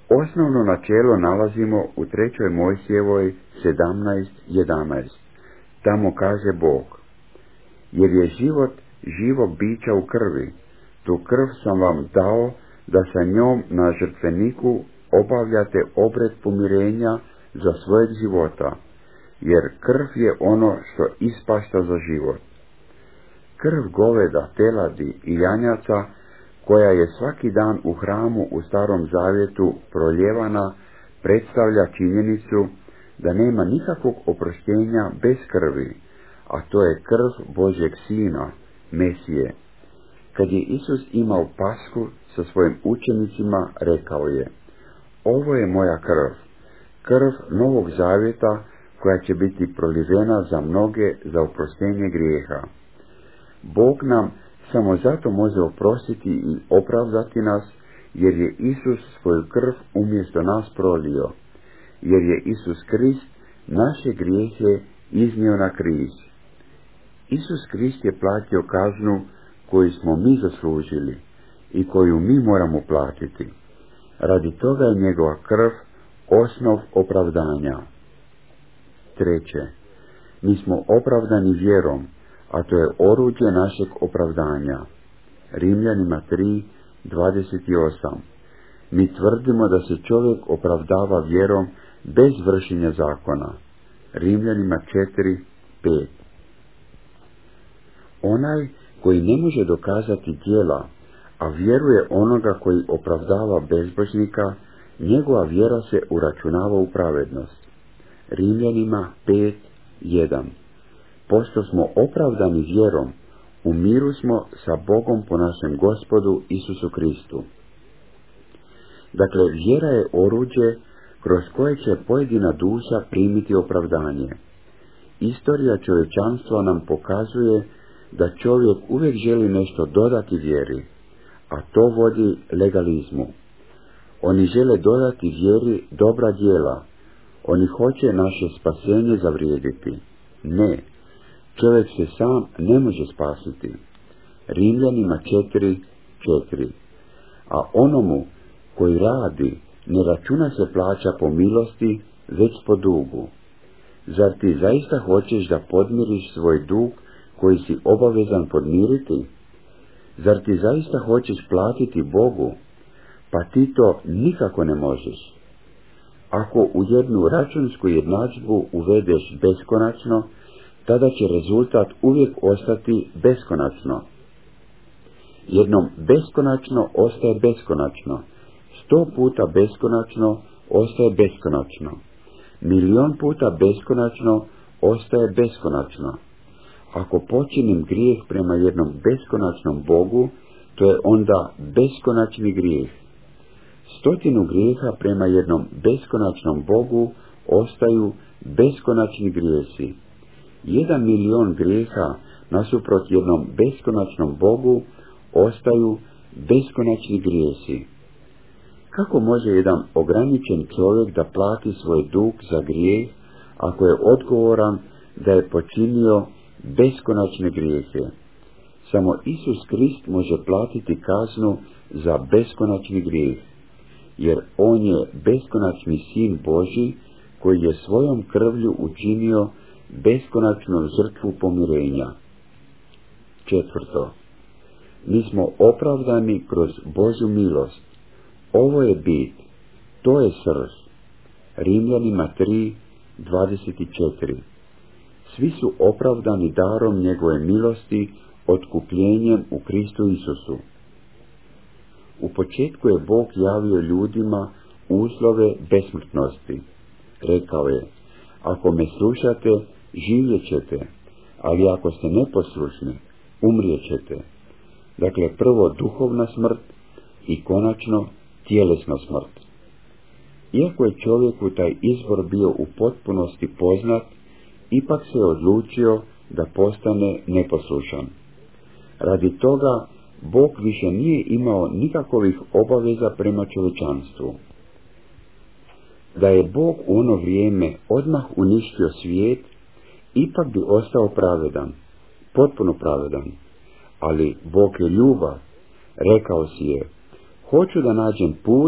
Osnovno načelo nalazimo u trećoj Mojsijevoj sedamnaest jedanaest. Tamo kaže Bog: jer je život živog bića u krvi, tu krv sam vam dao da sa njom na žrtveniku obavljate obred pomirenja za svojeg života, jer krv je ono što ispašta za život. Krv goveda, teladi i janjaca, koja je svaki dan u hramu u Starom Zavjetu proljevana, predstavlja činjenicu da nema nikakvog oproštenja bez krvi, a to je krv Božjeg Sina, Mesije. Kad je Isus imao Pashu sa svojim učenicima, rekao je: ovo je moja krv, krv Novog Zavjeta, koja će biti prolivena za mnoge za oproštenje grijeha. Bog nam samo zato može oprostiti i opravdati nas, jer je Isus svoju krv umjesto nas prolio, jer je Isus Krist naše grijehe iznio na križ. Isus Krist je platio kaznu koju smo mi zaslužili i koju mi moramo platiti. Radi toga je njegova krv osnov opravdanja. Treće, mi smo opravdani vjerom, a to je oruđe našeg opravdanja. Rimljanima tri dvadeset osam. Mi tvrdimo da se čovjek opravdava vjerom bez vršenja zakona. Rimljanima četiri pet. Onaj koji ne može dokazati djela, a vjeruje onoga koji opravdava bezbožnika, njegova vjera se uračunava u pravednost. Rimljanima pet jedan. Pošto smo opravdani vjerom, u miru smo sa Bogom po našem Gospodu Isusu Kristu. Dakle, vjera je oruđe kroz koje će pojedina duša primiti opravdanje. Istorija čovječanstva nam pokazuje da čovjek uvijek želi nešto dodati vjeri, a to vodi legalizmu. Oni žele dodati vjeri dobra djela, oni hoće naše spasenje zavrijediti. Ne, čovjek se sam ne može spasiti. Rimljanima četiri četiri. A onomu koji radi ne računa se plaća po milosti, već po dugu. Zar ti zaista hoćeš da podmiriš svoj dug koji si obavezan podmiriti? Zar ti zaista hoćeš platiti Bogu? Pa ti to nikako ne možeš. Ako u jednu računsku jednadžbu uvedeš beskonačno, tada će rezultat uvijek ostati beskonačno. Jednom beskonačno ostaje beskonačno, sto puta beskonačno ostaje beskonačno, milion puta beskonačno ostaje beskonačno. Ako počinim grijeh prema jednom beskonačnom Bogu, to je onda beskonačni grijeh. Stotinu grijeha prema jednom beskonačnom Bogu ostaju beskonačni grijesi. Jedan milion grijeha nasuprot jednom beskonačnom Bogu ostaju beskonačni grijesi. Kako može jedan ograničen čovjek da plati svoj dug za grijeh, ako je odgovoran da je počinio beskonačne grijehe? Samo Isus Krist može platiti kaznu za beskonačni grijeh, jer on je beskonačni Sin Božji, koji je svojom krvlju učinio beskonačnu žrtvu pomirenja. Četvrto, mi smo opravdani kroz Božju milost. Ovo je bit, to je srž. Rimljanima tri dvadeset četiri. Svi su opravdani darom njegove milosti, otkupljenjem u Kristu Isusu. U početku je Bog javio ljudima uslove besmrtnosti. Rekao je: ako me slušate, živjet ćete, ali ako ste neposlušni, umrijet ćete. Dakle, prvo duhovna smrt i konačno tjelesna smrt. Iako je čovjeku taj izbor bio u potpunosti poznat, ipak se je odlučio da postane neposlušan. Radi toga Bog više nije imao nikakovih obaveza prema čovječanstvu. Da je Bog u ono vrijeme odmah uništio svijet, ipak bi ostao pravedan, potpuno pravedan. Ali Bog je ljubav, rekao si je: hoću da nađem put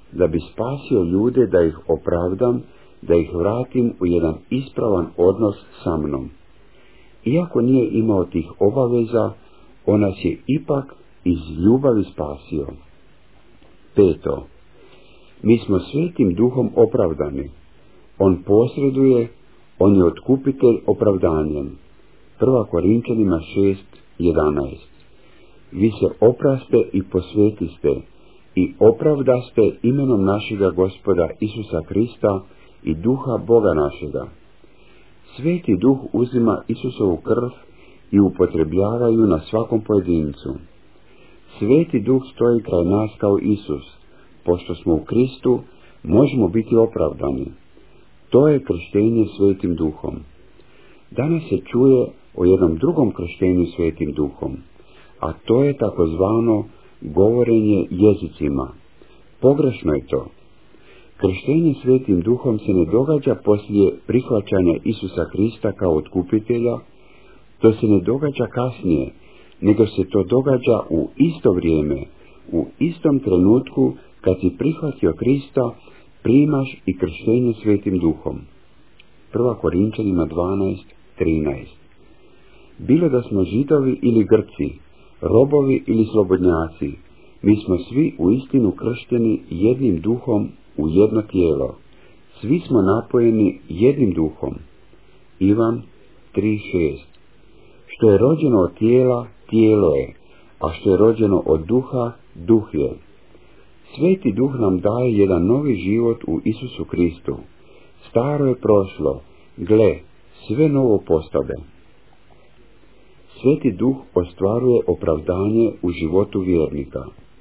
da bi spasio ljude, da ih opravdam, da ih vratim u jedan ispravan odnos sa mnom. Iako nije imao tih obaveza, on nas je ipak iz ljubavi spasio. Peto. Mi smo Svetim Duhom opravdani. On posreduje, on je otkupitelj opravdanjem. Prva Korinčanima šest jedanaest. Vi se opraste i posvetiste i opravdaste imenom našega Gospoda Isusa Krista i Duha Boga našega. Sveti Duh uzima Isusovu krv i upotrebljavaju na svakom pojedincu. Sveti Duh stoji kraj nas kao Isus. Pošto smo u Kristu, možemo biti opravdani. To je krštenje Svetim Duhom. Danas se čuje o jednom drugom krštenju Svetim Duhom, a to je takozvano govorenje jezicima. Pogrešno je to. Krštenje Svetim Duhom se ne događa poslije prihvaćanja Isusa Krista kao otkupitelja, to se ne događa kasnije, nego se to događa u isto vrijeme, u istom trenutku kad si prihvatio Krista, primaš i krštenje Svetim Duhom. Prva Korinčanima dvanaest trinaest. Bilo da smo Židovi ili Grci, robovi ili slobodnjaci, mi smo svi u istinu kršteni jednim duhom u jedno tijelo. Svi smo napojeni jednim duhom. Ivan tri šest. Što je rođeno od tijela, tijelo je, a što je rođeno od duha, duh je. Sveti Duh nam daje jedan novi život u Isusu Kristu. Staro je prošlo, gle, sve novo postade. Sveti Duh ostvaruje opravdanje u životu vjernika.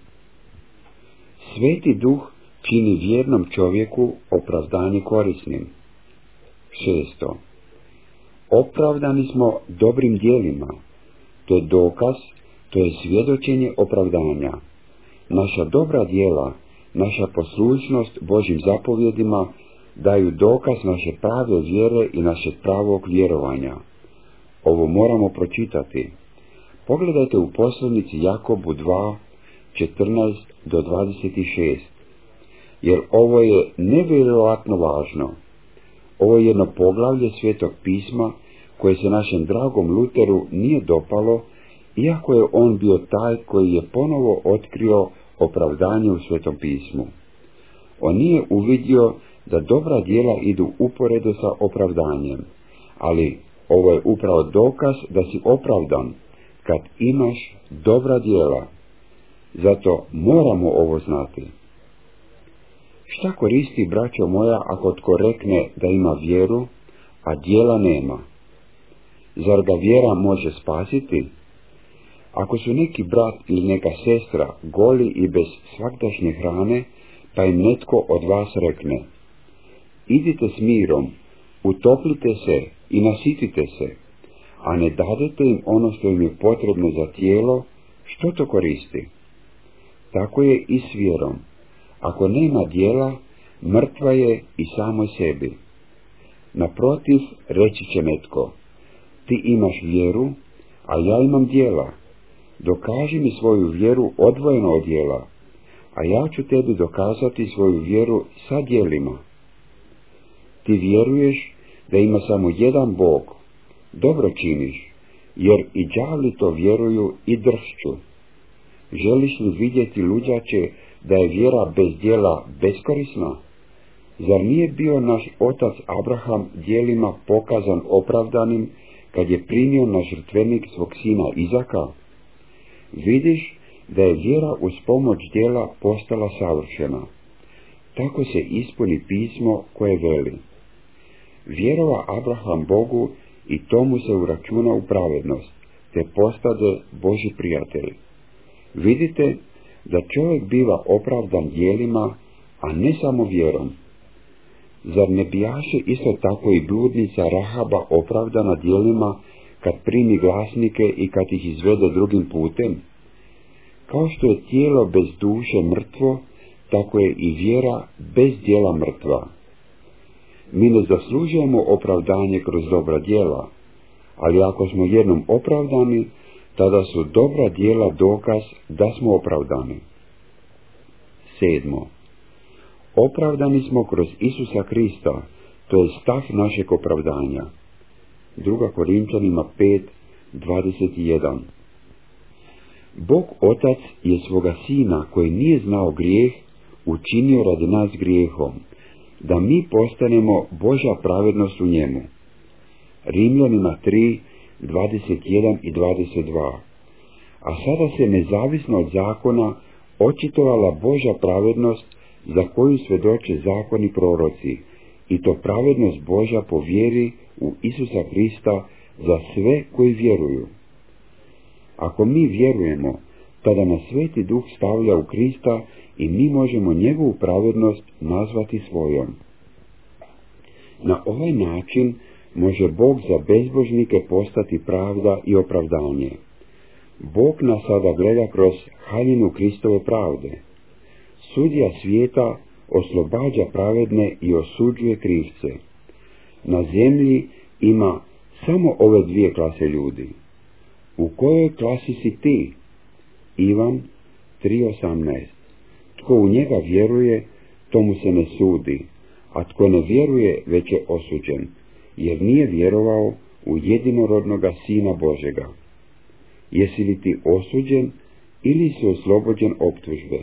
Sveti Duh čini vjernom čovjeku opravdanje korisnim. Šesto. Opravdani smo dobrim djelima. To je dokaz, to je svjedočenje opravdanja. Naša dobra djela, naša poslušnost Božjim zapovjedima daju dokaz naše prave vjere i našeg pravog vjerovanja. Ovo moramo pročitati. Pogledajte u poslanici Jakobu dva četrnaest do dvadeset šest. Jer ovo je nevjerojatno važno. Ovo je jedno poglavlje Svetog pisma koje se našem dragom Luteru nije dopalo, iako je on bio taj koji je ponovo otkrio opravdanje u Svetom pismu. On nije uvidio da dobra djela idu uporedo sa opravdanjem, ali ovo je upravo dokaz da si opravdan kad imaš dobra djela. Zato moramo ovo znati. Šta koristi, braćo moja, ako tko rekne da ima vjeru, a djela nema? Zar ga vjera može spasiti? Ako su neki brat ili neka sestra goli i bez svagdašnje hrane, pa im netko od vas rekne: idite s mirom, utoplite se i nasitite se, a ne dadete im ono što im je potrebno za tijelo, što to koristi? Tako je i s vjerom. Ako nema djela, mrtva je i samoj sebi. Naprotiv, reći će netko: ti imaš vjeru, a ja imam djela. Dokaži mi svoju vjeru odvojeno od djela, a ja ću tebi dokazati svoju vjeru sa djelima. Ti vjeruješ da ima samo jedan Bog. Dobro činiš, jer i đavli to vjeruju i dršću. Želiš li vidjeti, luđače, da je vjera bez djela beskorisna? Zar nije bio naš otac Abraham djelima pokazan opravdanim kad je primio na žrtvenik svog sina Izaka? Vidiš da je vjera uz pomoć djela postala savršena. Tako se ispuni pismo koje veli: vjerova Abraham Bogu i tomu se uračuna u pravednost, te postade Božji prijatelj. Vidite da čovjek biva opravdan djelima, a ne samo vjerom. Zar ne bijaše isto tako i bludnica Rahaba opravdana djelima kad primi glasnike i kad ih izvede drugim putem? Kao što je tijelo bez duše mrtvo, tako je i vjera bez djela mrtva. Mi ne zaslužujemo opravdanje kroz dobra djela, ali ako smo jednom opravdani, tada su dobra djela dokaz da smo opravdani. Sedmo. Opravdani smo kroz Isusa Krista, to je stav našeg opravdanja. Druga Korinčanima pet, dvadeset jedan. Bog Otac je svoga Sina, koji nije znao grijeh, učinio radi nas grijehom, da mi postanemo Božja pravednost u njemu. Rimljanima tri, dvadeset jedan i dvadeset dva. A sada se nezavisno od zakona očitovala Božja pravednost za koju svjedoče zakoni proroci, i to pravednost Božja po vjeri u Isusa Krista za sve koji vjeruju. Ako mi vjerujemo, tada nas Sveti Duh stavlja u Krista i mi možemo njegovu pravednost nazvati svojom. Na ovaj način može Bog za bezbožnike postati pravda i opravdanje. Bog nas sada gleda kroz haljinu Kristove pravde. Sudija svijeta oslobađa pravedne i osuđuje krivce. Na zemlji ima samo ove dvije klase ljudi. U kojoj klasi si ti? Ivan tri osamnaest. Tko u njega vjeruje, tomu se ne sudi, a tko ne vjeruje, već je osuđen, jer nije vjerovao u jedinorodnoga Sina Božega. Jesi li ti osuđen ili si oslobođen optužbe?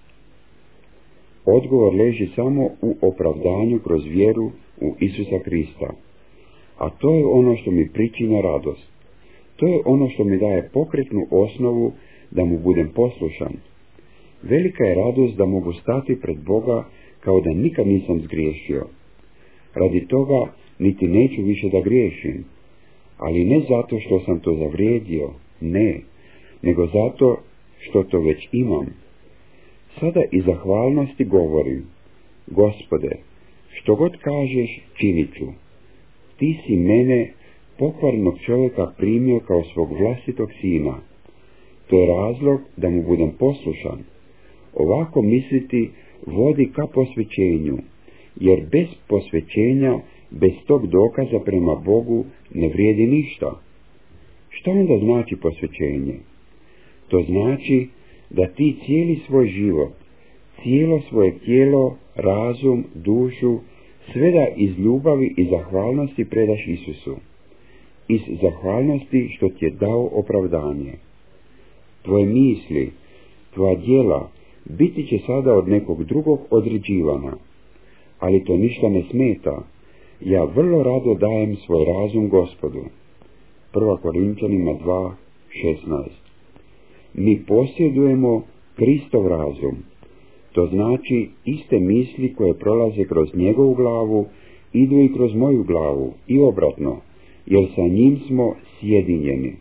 Odgovor leži samo u opravdanju kroz vjeru u Isusa Krista. A to je ono što mi pričina radost. To je ono što mi daje pokretnu osnovu da mu budem poslušan. Velika je radost da mogu stati pred Boga kao da nikad nisam zgriješio. Radi toga niti neću više da griješim, ali ne zato što sam to zavrijedio, ne, nego zato što to već imam. Sada iz zahvalnosti govorim: Gospode, što god kažeš, činit ću. Ti si mene, pokvarnog čovjeka, primio kao svog vlastitog sina. To je razlog da mu budem poslušan. Ovako misliti vodi ka posvećenju, jer bez posvećenja, bez tog dokaza prema Bogu ne vrijedi ništa. Što onda znači posvećenje? To znači da ti cijeli svoj život, cijelo svoje tijelo, razum, dušu, sve da iz ljubavi i zahvalnosti predaš Isusu. Iz zahvalnosti što ti je dao opravdanje. Tvoje misli, tvoja djela biti će sada od nekog drugog određivana, ali to ništa ne smeta. Ja vrlo rado dajem svoj razum Gospodu. Prva Korinčanima dva, šesnaest. Mi posjedujemo Kristov razum. To znači iste misli koje prolaze kroz njegovu glavu, idu i kroz moju glavu i obratno, jer sa njim smo sjedinjeni.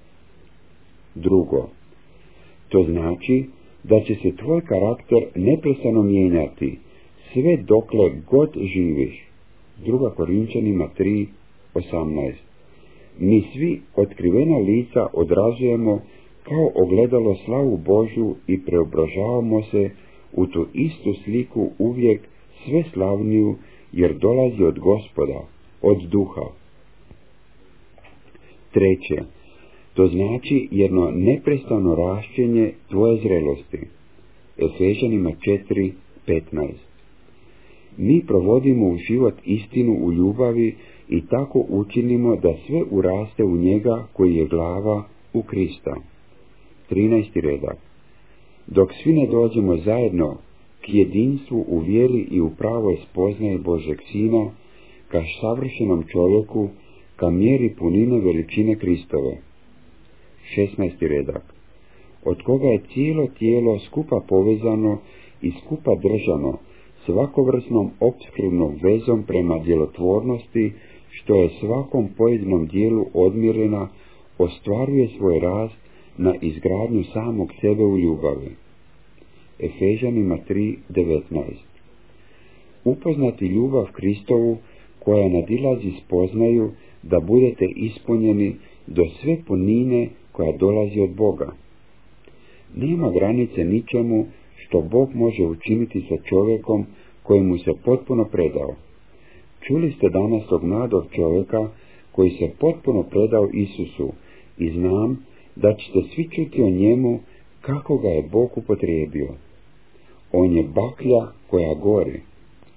Drugo, to znači da će se tvoj karakter neprestano mijenjati, sve dokle god živiš. Druga Korinčanima tri, osamnaest. Mi svi otkrivena lica odrazujemo kao ogledalo slavu Božju i preobražavamo se u tu istu sliku uvijek sve slavniju, jer dolazi od Gospoda, od Duha. Treće, to znači jedno neprestano rašćenje tvoje zrelosti. Efežanima četiri, petnaest. Mi provodimo u život istinu u ljubavi i tako učinimo da sve uraste u njega koji je glava, u Krista. trinaesti redak. Dok svi ne dođemo zajedno k jedinstvu u vjeri i u pravoj spoznaji Božeg Sina, ka savršenom čovjeku, ka mjeri punine veličine Kristove. šesnaesti redak. Od koga je cijelo tijelo skupa povezano i skupa držano svakovrsnom opskrbnom vezom prema djelotvornosti, što je svakom pojedinom dijelu odmjerena, ostvaruje svoj rast na izgradnju samog sebe u ljubavi. Efežanima tri, devetnaest. Upoznati ljubav Kristovu, koja nadilazi spoznaju, da budete ispunjeni do sve punine koja dolazi od Boga. Nema granice ničemu što Bog može učiniti sa čovjekom kojemu se potpuno predao. Čuli ste danas tog mladog čovjeka koji se potpuno predao Isusu i znam da ćete svi čuti o njemu kako ga je Bog upotrijebio. On je baklja koja gori.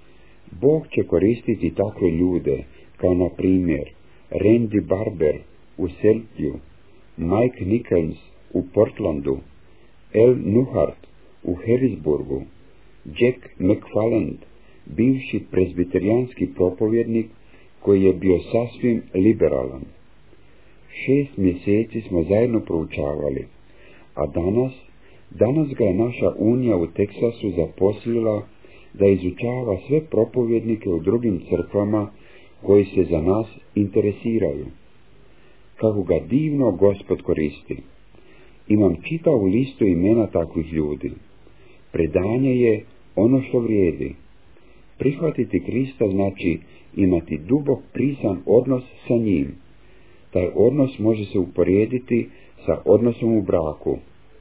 Bog će koristiti takve ljude, kao na primjer Randy Barber u Seltju, Mike Nichols u Portlandu, L. Nuhart u Harrisburgu, Jack McFarland, bivši prezbiterijanski propovjednik koji je bio sasvim liberalan. Šest mjeseci smo zajedno proučavali, a danas, danas ga je naša unija u Teksasu zaposlila da izučava sve propovjednike u drugim crkvama koji se za nas interesiraju. Kako ga divno Gospod koristi. Imam čitavu listu imena takvih ljudi. Predanje je ono što vrijedi. Prihvatiti Krista znači imati dubok prisan odnos sa njim. Taj odnos može se uporediti sa odnosom u braku.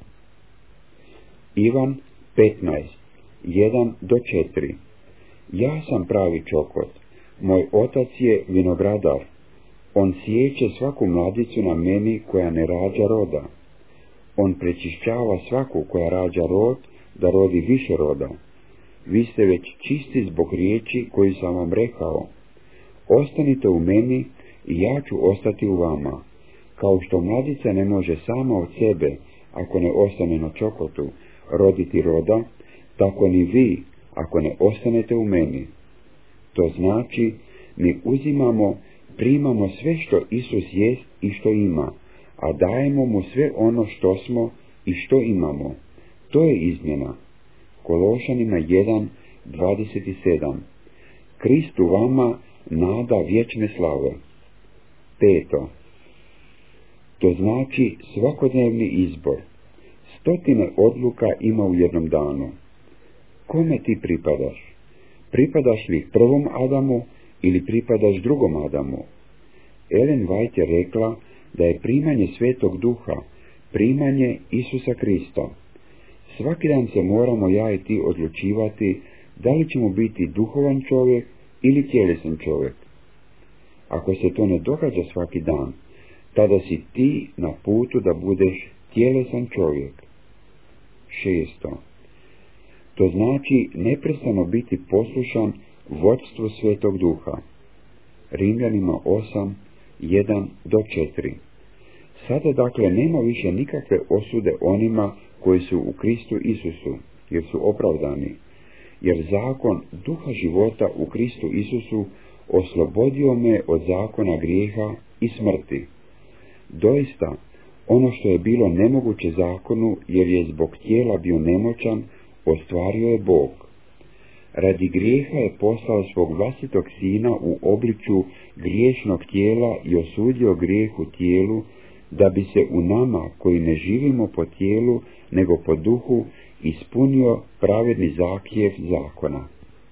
Ivan petnaest, jedan do četiri. Ja sam pravi čokot, moj otac je vinogradar. On siječe svaku mladicu na meni koja ne rađa roda. On prečišćava svaku koja rađa rod, da rodi više roda. Vi ste već čisti zbog riječi koju sam vam rekao. Ostanite u meni i ja ću ostati u vama. Kao što mladica ne može sama od sebe, ako ne ostane na čokotu, roditi roda, tako ni vi, ako ne ostanete u meni. To znači, mi uzimamo, primamo sve što Isus jest i što ima, a dajemo mu sve ono što smo i što imamo. To je izmjena. Kološanima jedan, dvadeset sedam. Krist u vama nada vječne slave. Peto. To znači svakodnevni izbor. Stotine odluka ima u jednom danu. Kome ti pripadaš? Pripadaš li prvom Adamu ili pripadaš drugom Adamu? Ellen White je rekla da je primanje Svetog Duha primanje Isusa Krista. Svaki dan se moramo ja i ti odlučivati da li ćemo biti duhovan čovjek ili tjelesan čovjek. Ako se to ne događa svaki dan, tada si ti na putu da budeš tjelesan čovjek. Šesto. To znači neprestano biti poslušan vodstvu Svetog Duha. Rimljanima osam, jedan do četiri. Sada dakle nema više nikakve osude onima koji su u Kristu Isusu, jer su opravdani, jer zakon Duha života u Kristu Isusu oslobodio me od zakona grijeha i smrti. Doista, ono što je bilo nemoguće zakonu, jer je zbog tijela bio nemoćan, ostvario je Bog. Radi grijeha je poslao svog vlastitog sina u obličju griješnog tijela i osudio grijeh u tijelu, da bi se u nama, koji ne živimo po tijelu, nego po duhu, ispunio pravedni zahtjev zakona.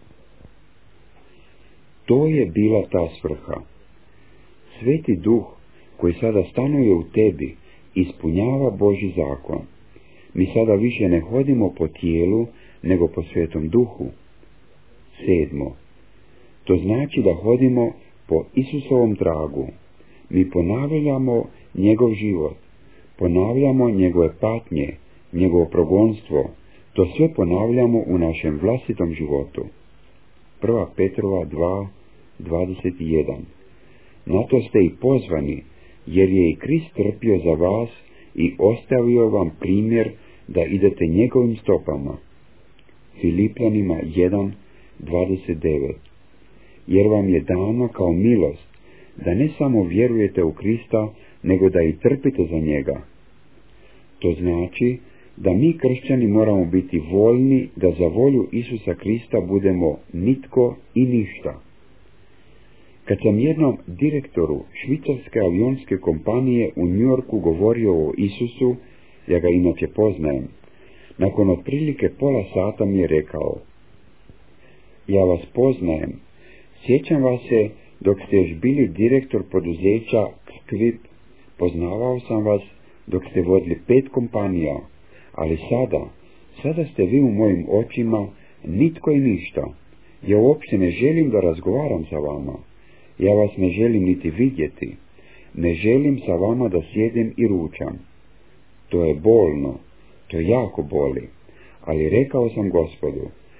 To je bila ta svrha. Sveti Duh, koji sada stanuje u tebi, ispunjava Božji zakon. Mi sada više ne hodimo po tijelu, nego po Svetom Duhu. Sedmo. To znači da hodimo po Isusovom tragu. Mi ponavljamo njegov život, ponavljamo njegove patnje, njegovo progonstvo. To sve ponavljamo u našem vlastitom životu. Prva Petrova dva, dvadeset jedan. Na to ste i pozvani, jer je i Krist trpio za vas i ostavio vam primjer da idete njegovim stopama. Filipljanima jedan, dvadeset devet. Jer vam je dano kao milost da ne samo vjerujete u Krista, nego da i trpite za njega. To znači da mi kršćani moramo biti voljni da za volju Isusa Krista budemo nitko i ništa. Kad sam jednom direktoru švicarske avionske kompanije u New Yorku govorio o Isusu, ja ga inače poznajem, nakon otprilike pola sata mi je rekao: ja vas poznajem, sjećam vas se dok ste još bili direktor poduzeća Skvip, poznavao sam vas dok ste vodili pet kompanija, ali sada, sada ste vi u mojim očima nitko i ništa. Ja uopće ne želim da razgovaram sa vama. Ja vas ne želim niti vidjeti. Ne želim sa vama da sjedim i ručam. To je bolno, to jako boli, ali rekao sam Gospodu: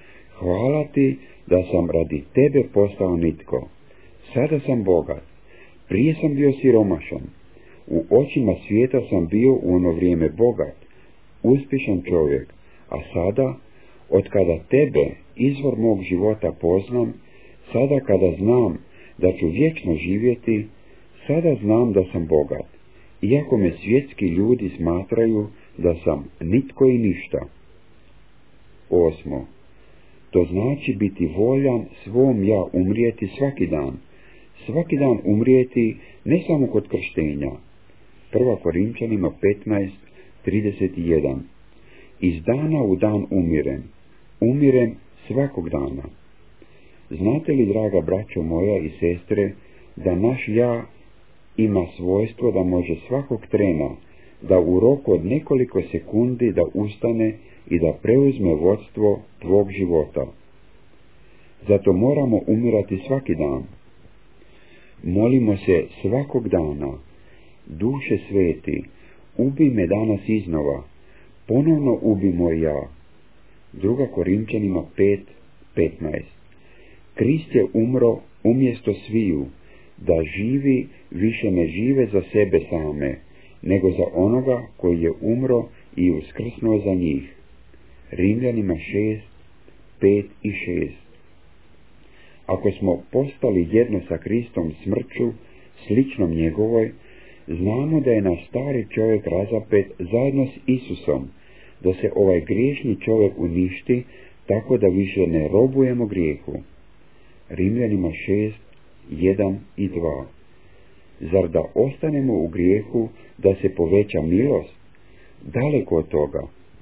hvala ti da sam radi tebe postao nitko. Sada sam bogat, prije sam bio siromašan, u očima svijeta sam bio u ono vrijeme bogat, uspješan čovjek, a sada, od kada tebe, izvor mog života, poznam, sada kada znam da ću vječno živjeti, sada znam da sam bogat, iako me svjetski ljudi smatraju da sam nitko i ništa. Osmo. To znači biti voljan svom ja umrijeti svaki dan. Svaki dan umrijeti ne samo kod krštenja. Prva Korinčanima petnaest trideset jedan. Iz dana u dan umirem. Umirem svakog dana. Znate li, draga braćo moja i sestre, da naš ja ima svojstvo da može svakog trena, da u roku od nekoliko sekundi da ustane i da preuzme vodstvo tvog života. Zato moramo umirati svaki dan. Molimo se svakog dana: duše sveti, ubij me danas iznova, ponovno ubij moj ja. Druga Korinčanima pet petnaest. Krist je umro umjesto sviju, da živi više ne žive za sebe same, nego za onoga koji je umro i uskrsnuo za njih. Rimljanima šest pet i šest. Ako smo postali jedno sa Kristom smrću, sličnom njegovoj, znamo da je naš stari čovjek razapet zajedno s Isusom, da se ovaj griješni čovjek uništi, tako da više ne robujemo grijehu. Rimljanima šest jedan i dva. Zar da ostanemo u grijehu da se poveća milost? Daleko od toga.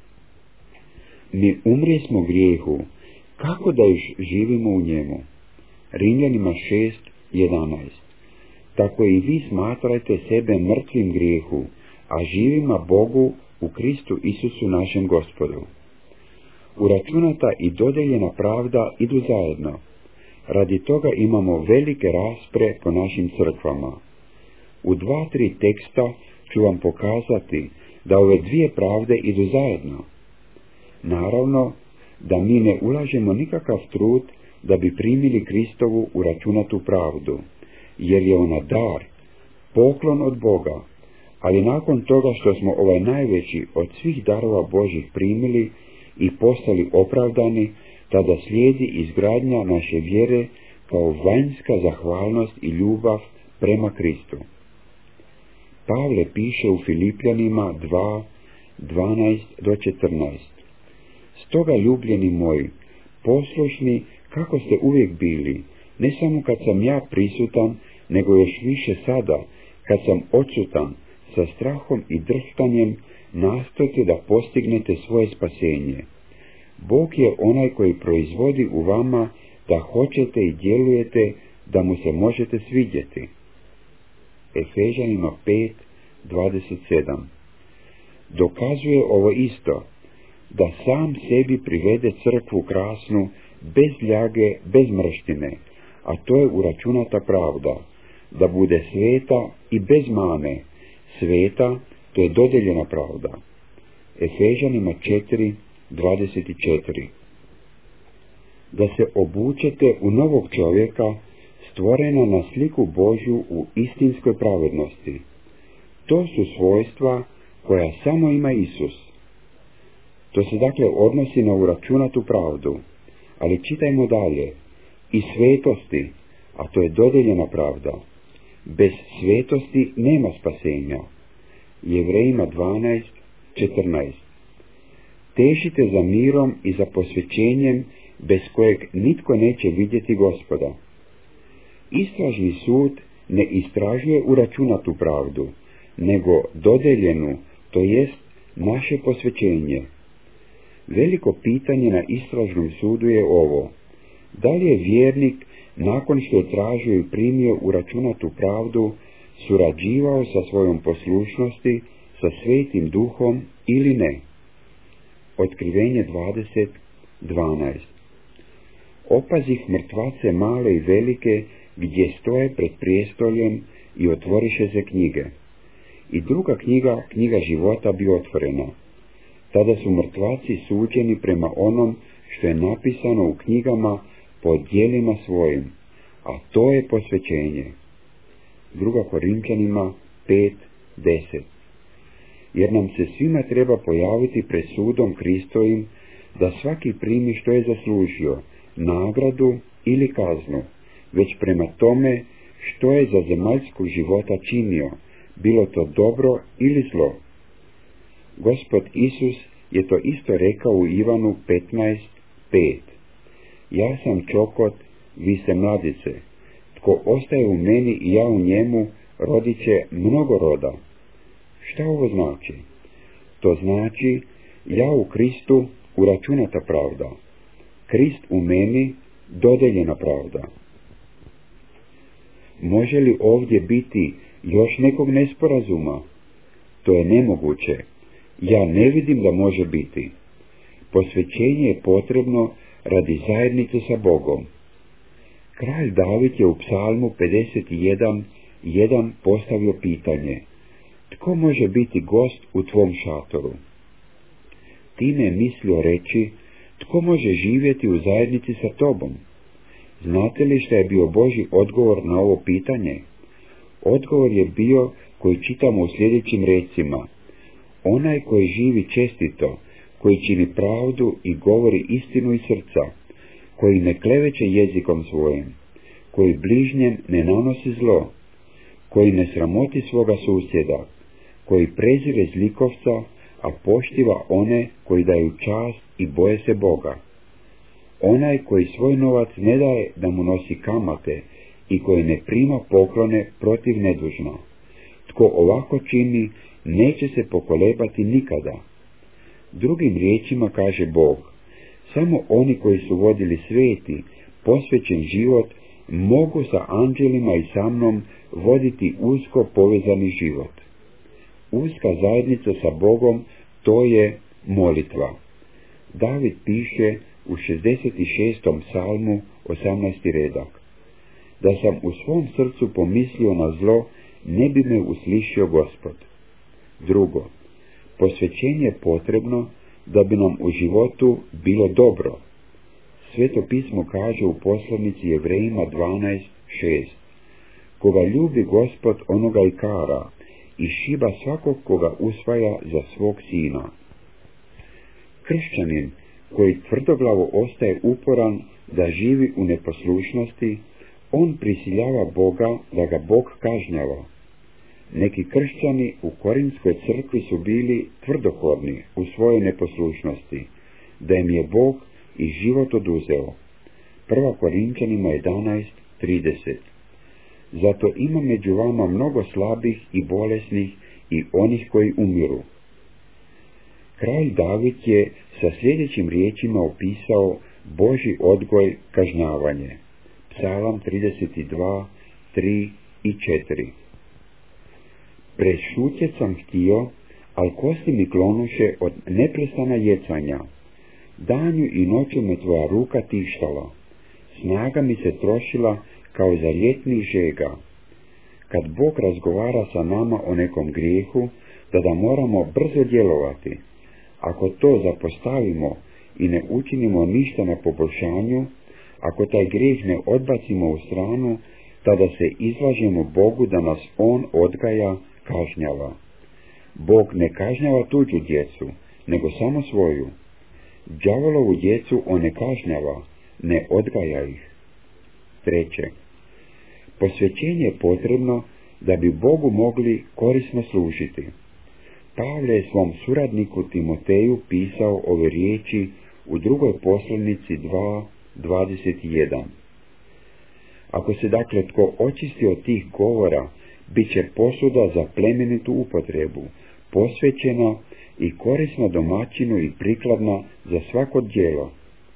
Mi umrijesmo grijehu, kako da još živimo u njemu? Rimljanima šest jedanaest. Tako i vi smatrajte sebe mrtvim grijehu, a živima Bogu u Kristu Isusu našem Gospodu. Uračunata i dodeljena pravda idu zajedno. Radi toga imamo velike raspre po našim crkvama. U dva, tri teksta ću vam pokazati da ove dvije pravde idu zajedno. Naravno, da mi ne ulažemo nikakav trud da bi primili Kristovu uračunatu pravdu, jer je ona dar, poklon od Boga, ali nakon toga što smo ovaj najveći od svih darova Božih primili i postali opravdani, tada slijedi izgradnja naše vjere kao vanjska zahvalnost i ljubav prema Kristu. Pavle piše u Filipljanima dva dvanaest do četrnaest. Stoga, ljubljeni moji, poslušni kako ste uvijek bili, ne samo kad sam ja prisutan, nego još više sada, kad sam odsutan, sa strahom i drhtanjem nastojte da postignete svoje spasenje. Bog je onaj koji proizvodi u vama da hoćete i djelujete, da mu se možete svidjeti. Efežanima pet dvadeset sedam. Dokazuje ovo isto, da sam sebi privede crkvu krasnu, bez ljage, bez mrštine, a to je uračunata pravda, da bude sveta i bez mane. Sveta, to je dodeljena pravda. Efežanima četiri dvadeset četiri. Da se obučete u novog čovjeka, stvorena na sliku Božju u istinskoj pravednosti. To su svojstva koja samo ima Isus. To se dakle odnosi na uračunatu pravdu, ali čitajmo dalje. I svetosti, a to je dodeljena pravda. Bez svetosti nema spasenja. Jevrejima dvanaest četrnaest. Težite za mirom i za posvećenjem, bez kojeg nitko neće vidjeti Gospoda. Istražni sud ne istražuje uračunatu pravdu, nego dodeljenu, to jest naše posvećenje. Veliko pitanje na istražnom sudu je ovo: da li je vjernik, nakon što je tražio i primio uračunatu pravdu, surađivao sa svojom poslušnosti, sa Svetim Duhom ili ne? Otkrivenje dvadeset dvanaest. Opazih mrtvace male i velike, gdje stoje pred prijestoljem, i otvoriše se knjige. I druga knjiga, knjiga života, bi otvorena. Tada su mrtvaci suđeni prema onom što je napisano u knjigama po djelima svojim, a to je posvećenje. Druga Korinčanima pet deset. Jer nam se svima treba pojaviti pred sudom Kristovim, da svaki primi što je zaslužio, nagradu ili kaznu, već prema tome što je za zemaljskog života činio, bilo to dobro ili zlo. Gospod Isus je to isto rekao u Ivanu petnaest pet. Ja sam čokot, vi ste mladice. Tko ostaje u meni i ja u njemu, rodit će mnogo roda. Šta ovo znači? To znači, ja u Kristu uračunata pravda. Krist u meni dodeljena pravda. Može li ovdje biti još nekog nesporazuma? To je nemoguće. Ja ne vidim da može biti. Posvećenje je potrebno radi zajednice sa Bogom. Kralj David je u psalmu pedeset jedan jedan postavio pitanje: tko može biti gost u tvom šatoru? Time je mislio reći, tko može živjeti u zajednici sa tobom? Znate li šta je bio Božji odgovor na ovo pitanje? Odgovor je bio koji čitamo u sljedećim recima: onaj koji živi čestito, koji čini pravdu i govori istinu iz srca, koji ne kleveće jezikom svojim, koji bližnjem ne nanosi zlo, koji ne sramoti svoga susjeda, koji prezire zlikovca, a poštiva one koji daju čast i boje se Boga. Onaj koji svoj novac ne daje da mu nosi kamate i koji ne prima poklone protiv nedužno. Tko ovako čini, neće se pokolebati nikada. Drugim riječima kaže Bog, samo oni koji su vodili sveti, posvećen život, mogu sa anđelima i sa mnom voditi usko povezani život. Uska zajednica sa Bogom, to je molitva. David piše u šezdeset šestom psalmu, osamnaesti redak: da sam u svom srcu pomislio na zlo, ne bi me uslišio Gospod. Drugo, posvećenje je potrebno da bi nam u životu bilo dobro. Sveto pismo kaže u poslanici Jevrejima dvanaest šest: koga ljubi Gospod, onoga i kara, i šiba svakog koga usvaja za svog sina. Kršćanin koji tvrdoglavo ostaje uporan da živi u neposlušnosti, on prisiljava Boga da ga Bog kažnjava. Neki kršćani u Korinskoj crkvi su bili tvrdokorni u svojoj neposlušnosti, da im je Bog i život oduzeo. Prva Korinčanima jedanaest trideset. Zato ima među vama mnogo slabih i bolesnih i onih koji umiru. Kralj David je sa sljedećim riječima opisao Božji odgoj kažnjavanje. Psalam trideset dva tri i četiri. Prešutjet sam htio, al kosti mi klonuše od neprestana jecanja. Danju i noću me tvoja ruka tištala. Snaga mi se trošila kao za ljetnih žega. Kad Bog razgovara sa nama o nekom grijehu, tada moramo brzo djelovati. Ako to zapostavimo i ne učinimo ništa na poboljšanju, ako taj grijeh ne odbacimo u stranu, tada se izlažemo Bogu da nas On odgaja, kažnjava. Bog ne kažnjava tuđu djecu, nego samo svoju. Đavolovu djecu On ne kažnjava, ne odgaja ih. Treće, posvećenje je potrebno da bi Bogu mogli korisno služiti. Pavle je svom suradniku Timoteju pisao ove riječi u drugoj poslanici dva dvadeset jedan. Ako se dakle tko očisti od tih govora, bit će posuda za plemenitu upotrebu, posvećena i korisna domaćinu i prikladna za svako djelo.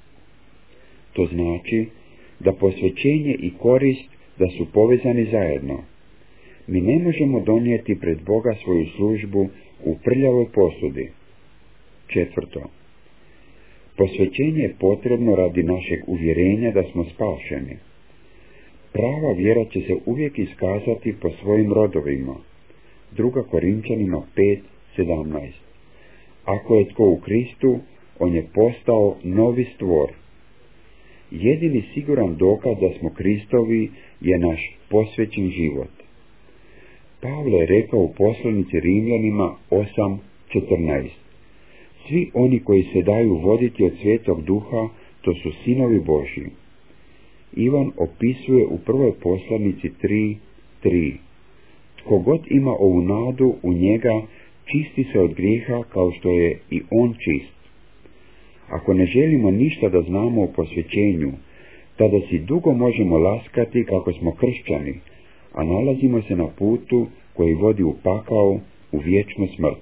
To znači da posvećenje i korist da su povezani zajedno. Mi ne možemo donijeti pred Boga svoju službu u prljavoj posudi. Četvrto, posvećenje je potrebno radi našeg uvjerenja da smo spašeni. Prava vjera će se uvijek iskazati po svojim rodovima. Druga Korinčanima pet sedamnaest. Ako je tko u Kristu, on je postao novi stvor. Jedini siguran dokaz da smo Kristovi je naš posvećen život. Pavle je rekao u poslanici Rimljanima osam četrnaest. Svi oni koji se daju voditi od Svetog Duha, to su sinovi Božji. Ivan opisuje u prvoj poslanici tri tri. Tko god ima ovu nadu u njega, čisti se od grijeha kao što je i on čist. Ako ne želimo ništa da znamo o posvećenju, tada si dugo možemo laskati kako smo kršćani, a nalazimo se na putu koji vodi u pakao, u vječnu smrt.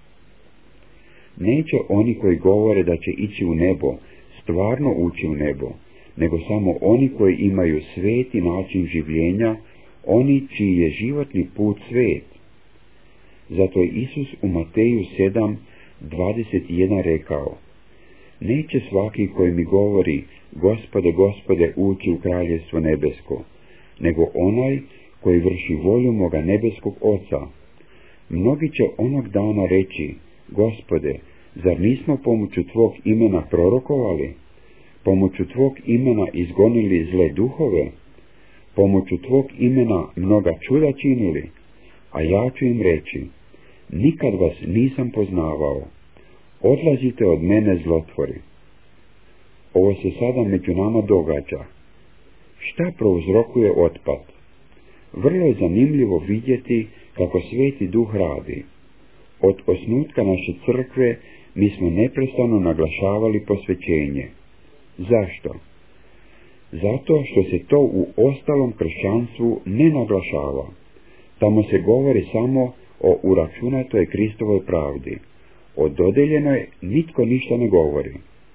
Neće oni koji govore da će ići u nebo, stvarno ući u nebo, nego samo oni koji imaju sveti način življenja, oni čiji je životni put svet. Zato je Isus u Mateju sedam dvadeset jedan rekao: neće svaki koji mi govori, Gospode, Gospode, ući u kraljevstvo nebesko, nego onaj koji vrši volju moga nebeskog Oca. Mnogi će onog dana reći: Gospode, zar nismo pomoću Tvog imena prorokovali? Pomoću Tvog imena izgonili zle duhove? Pomoću Tvog imena mnoga čuda činili? A ja ću im reći: nikad vas nisam poznavao. Odlazite od mene, zlotvori. Ovo se sada među nama događa. Šta prouzrokuje otpad? Vrlo je zanimljivo vidjeti kako Sveti Duh radi. Od osnutka naše crkve mi smo neprestano naglašavali posvećenje. Zašto? Zato što se to u ostalom kršćanstvu ne naglašava. Tamo se govori samo o uračunatoj Kristovoj pravdi. O dodeljenoj nitko ništa ne govori.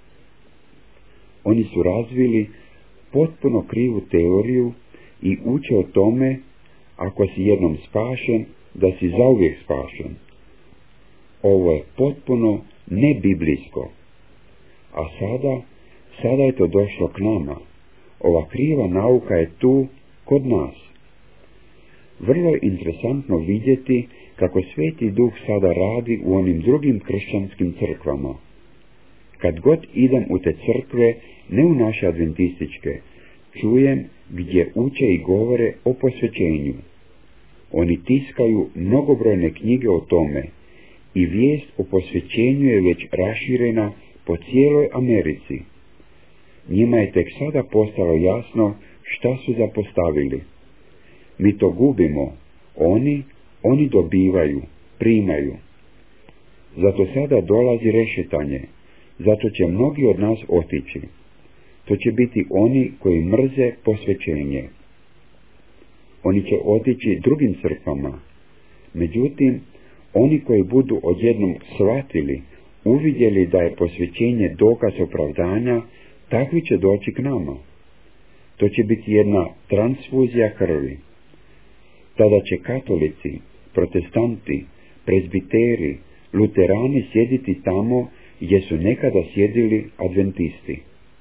Oni su razvili potpuno krivu teoriju i uče o tome, ako si jednom spašen, da si zauvijek spašen. Ovo je potpuno nebiblijsko. A sada, sada je to došlo k nama. Ova kriva nauka je tu, kod nas. Vrlo je interesantno vidjeti kako Sveti Duh sada radi u onim drugim kršćanskim crkvama. Kad god idem u te crkve, ne u naše adventističke, čujem gdje uče i govore o posvećenju. Oni tiskaju mnogobrojne knjige o tome i vijest o posvećenju je već raširena po cijeloj Americi. Njima je tek sada postalo jasno šta su zapostavili. Mi to gubimo, oni, oni dobivaju, primaju. Zato sada dolazi rešetanje, zato će mnogi od nas otići. To će biti oni koji mrze posvećenje. Oni će otići drugim crkvama. Međutim, oni koji budu odjednom shvatili, uvidjeli da je posvećenje dokaz opravdanja, takvi će doći k nama. To će biti jedna transfuzija krvi. Tada će katolici, protestanti, prezbiteri, luterani sjediti tamo gdje su nekada sjedili adventisti.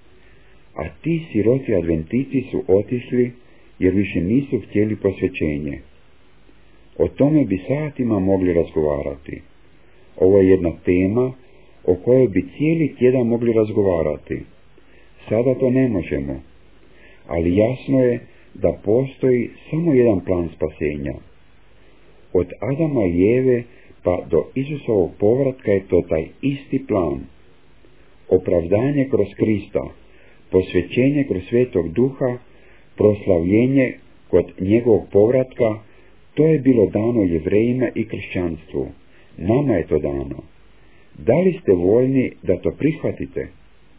A ti siroti adventisti su otišli jer više nisu htjeli posvećenje. O tome bi satima mogli razgovarati. Ovo je jedna tema o kojoj bi cijeli tjedan mogli razgovarati. Sada to ne možemo, ali jasno je da postoji samo jedan plan spasenja. Od Adama i Eve pa do Isusovog povratka je to taj isti plan. Opravdanje kroz Krista, posvećenje kroz Svetog Duha, proslavljenje kod njegovog povratka, to je bilo dano Jevrejima i kršćanstvu. Nama je to dano. Da li ste voljni da to prihvatite?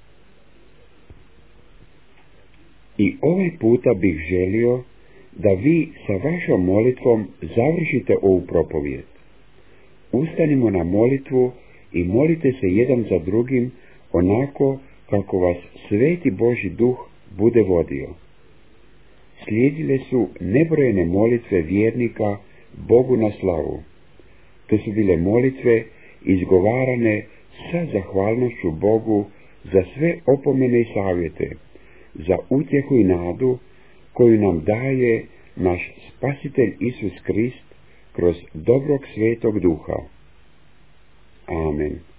I ovaj puta bih želio da vi sa vašom molitvom završite ovu propovijed. Ustanimo na molitvu i molite se jedan za drugim onako kako vas Sveti Božji Duh bude vodio. Slijedile su nebrojene molitve vjernika Bogu na slavu. To su bile molitve izgovarane sa zahvalnošću Bogu za sve opomene i savjete, za utjehu i nadu koju nam daje naš Spasitelj Isus Krist kroz dobrog Svetog Duha. Amen.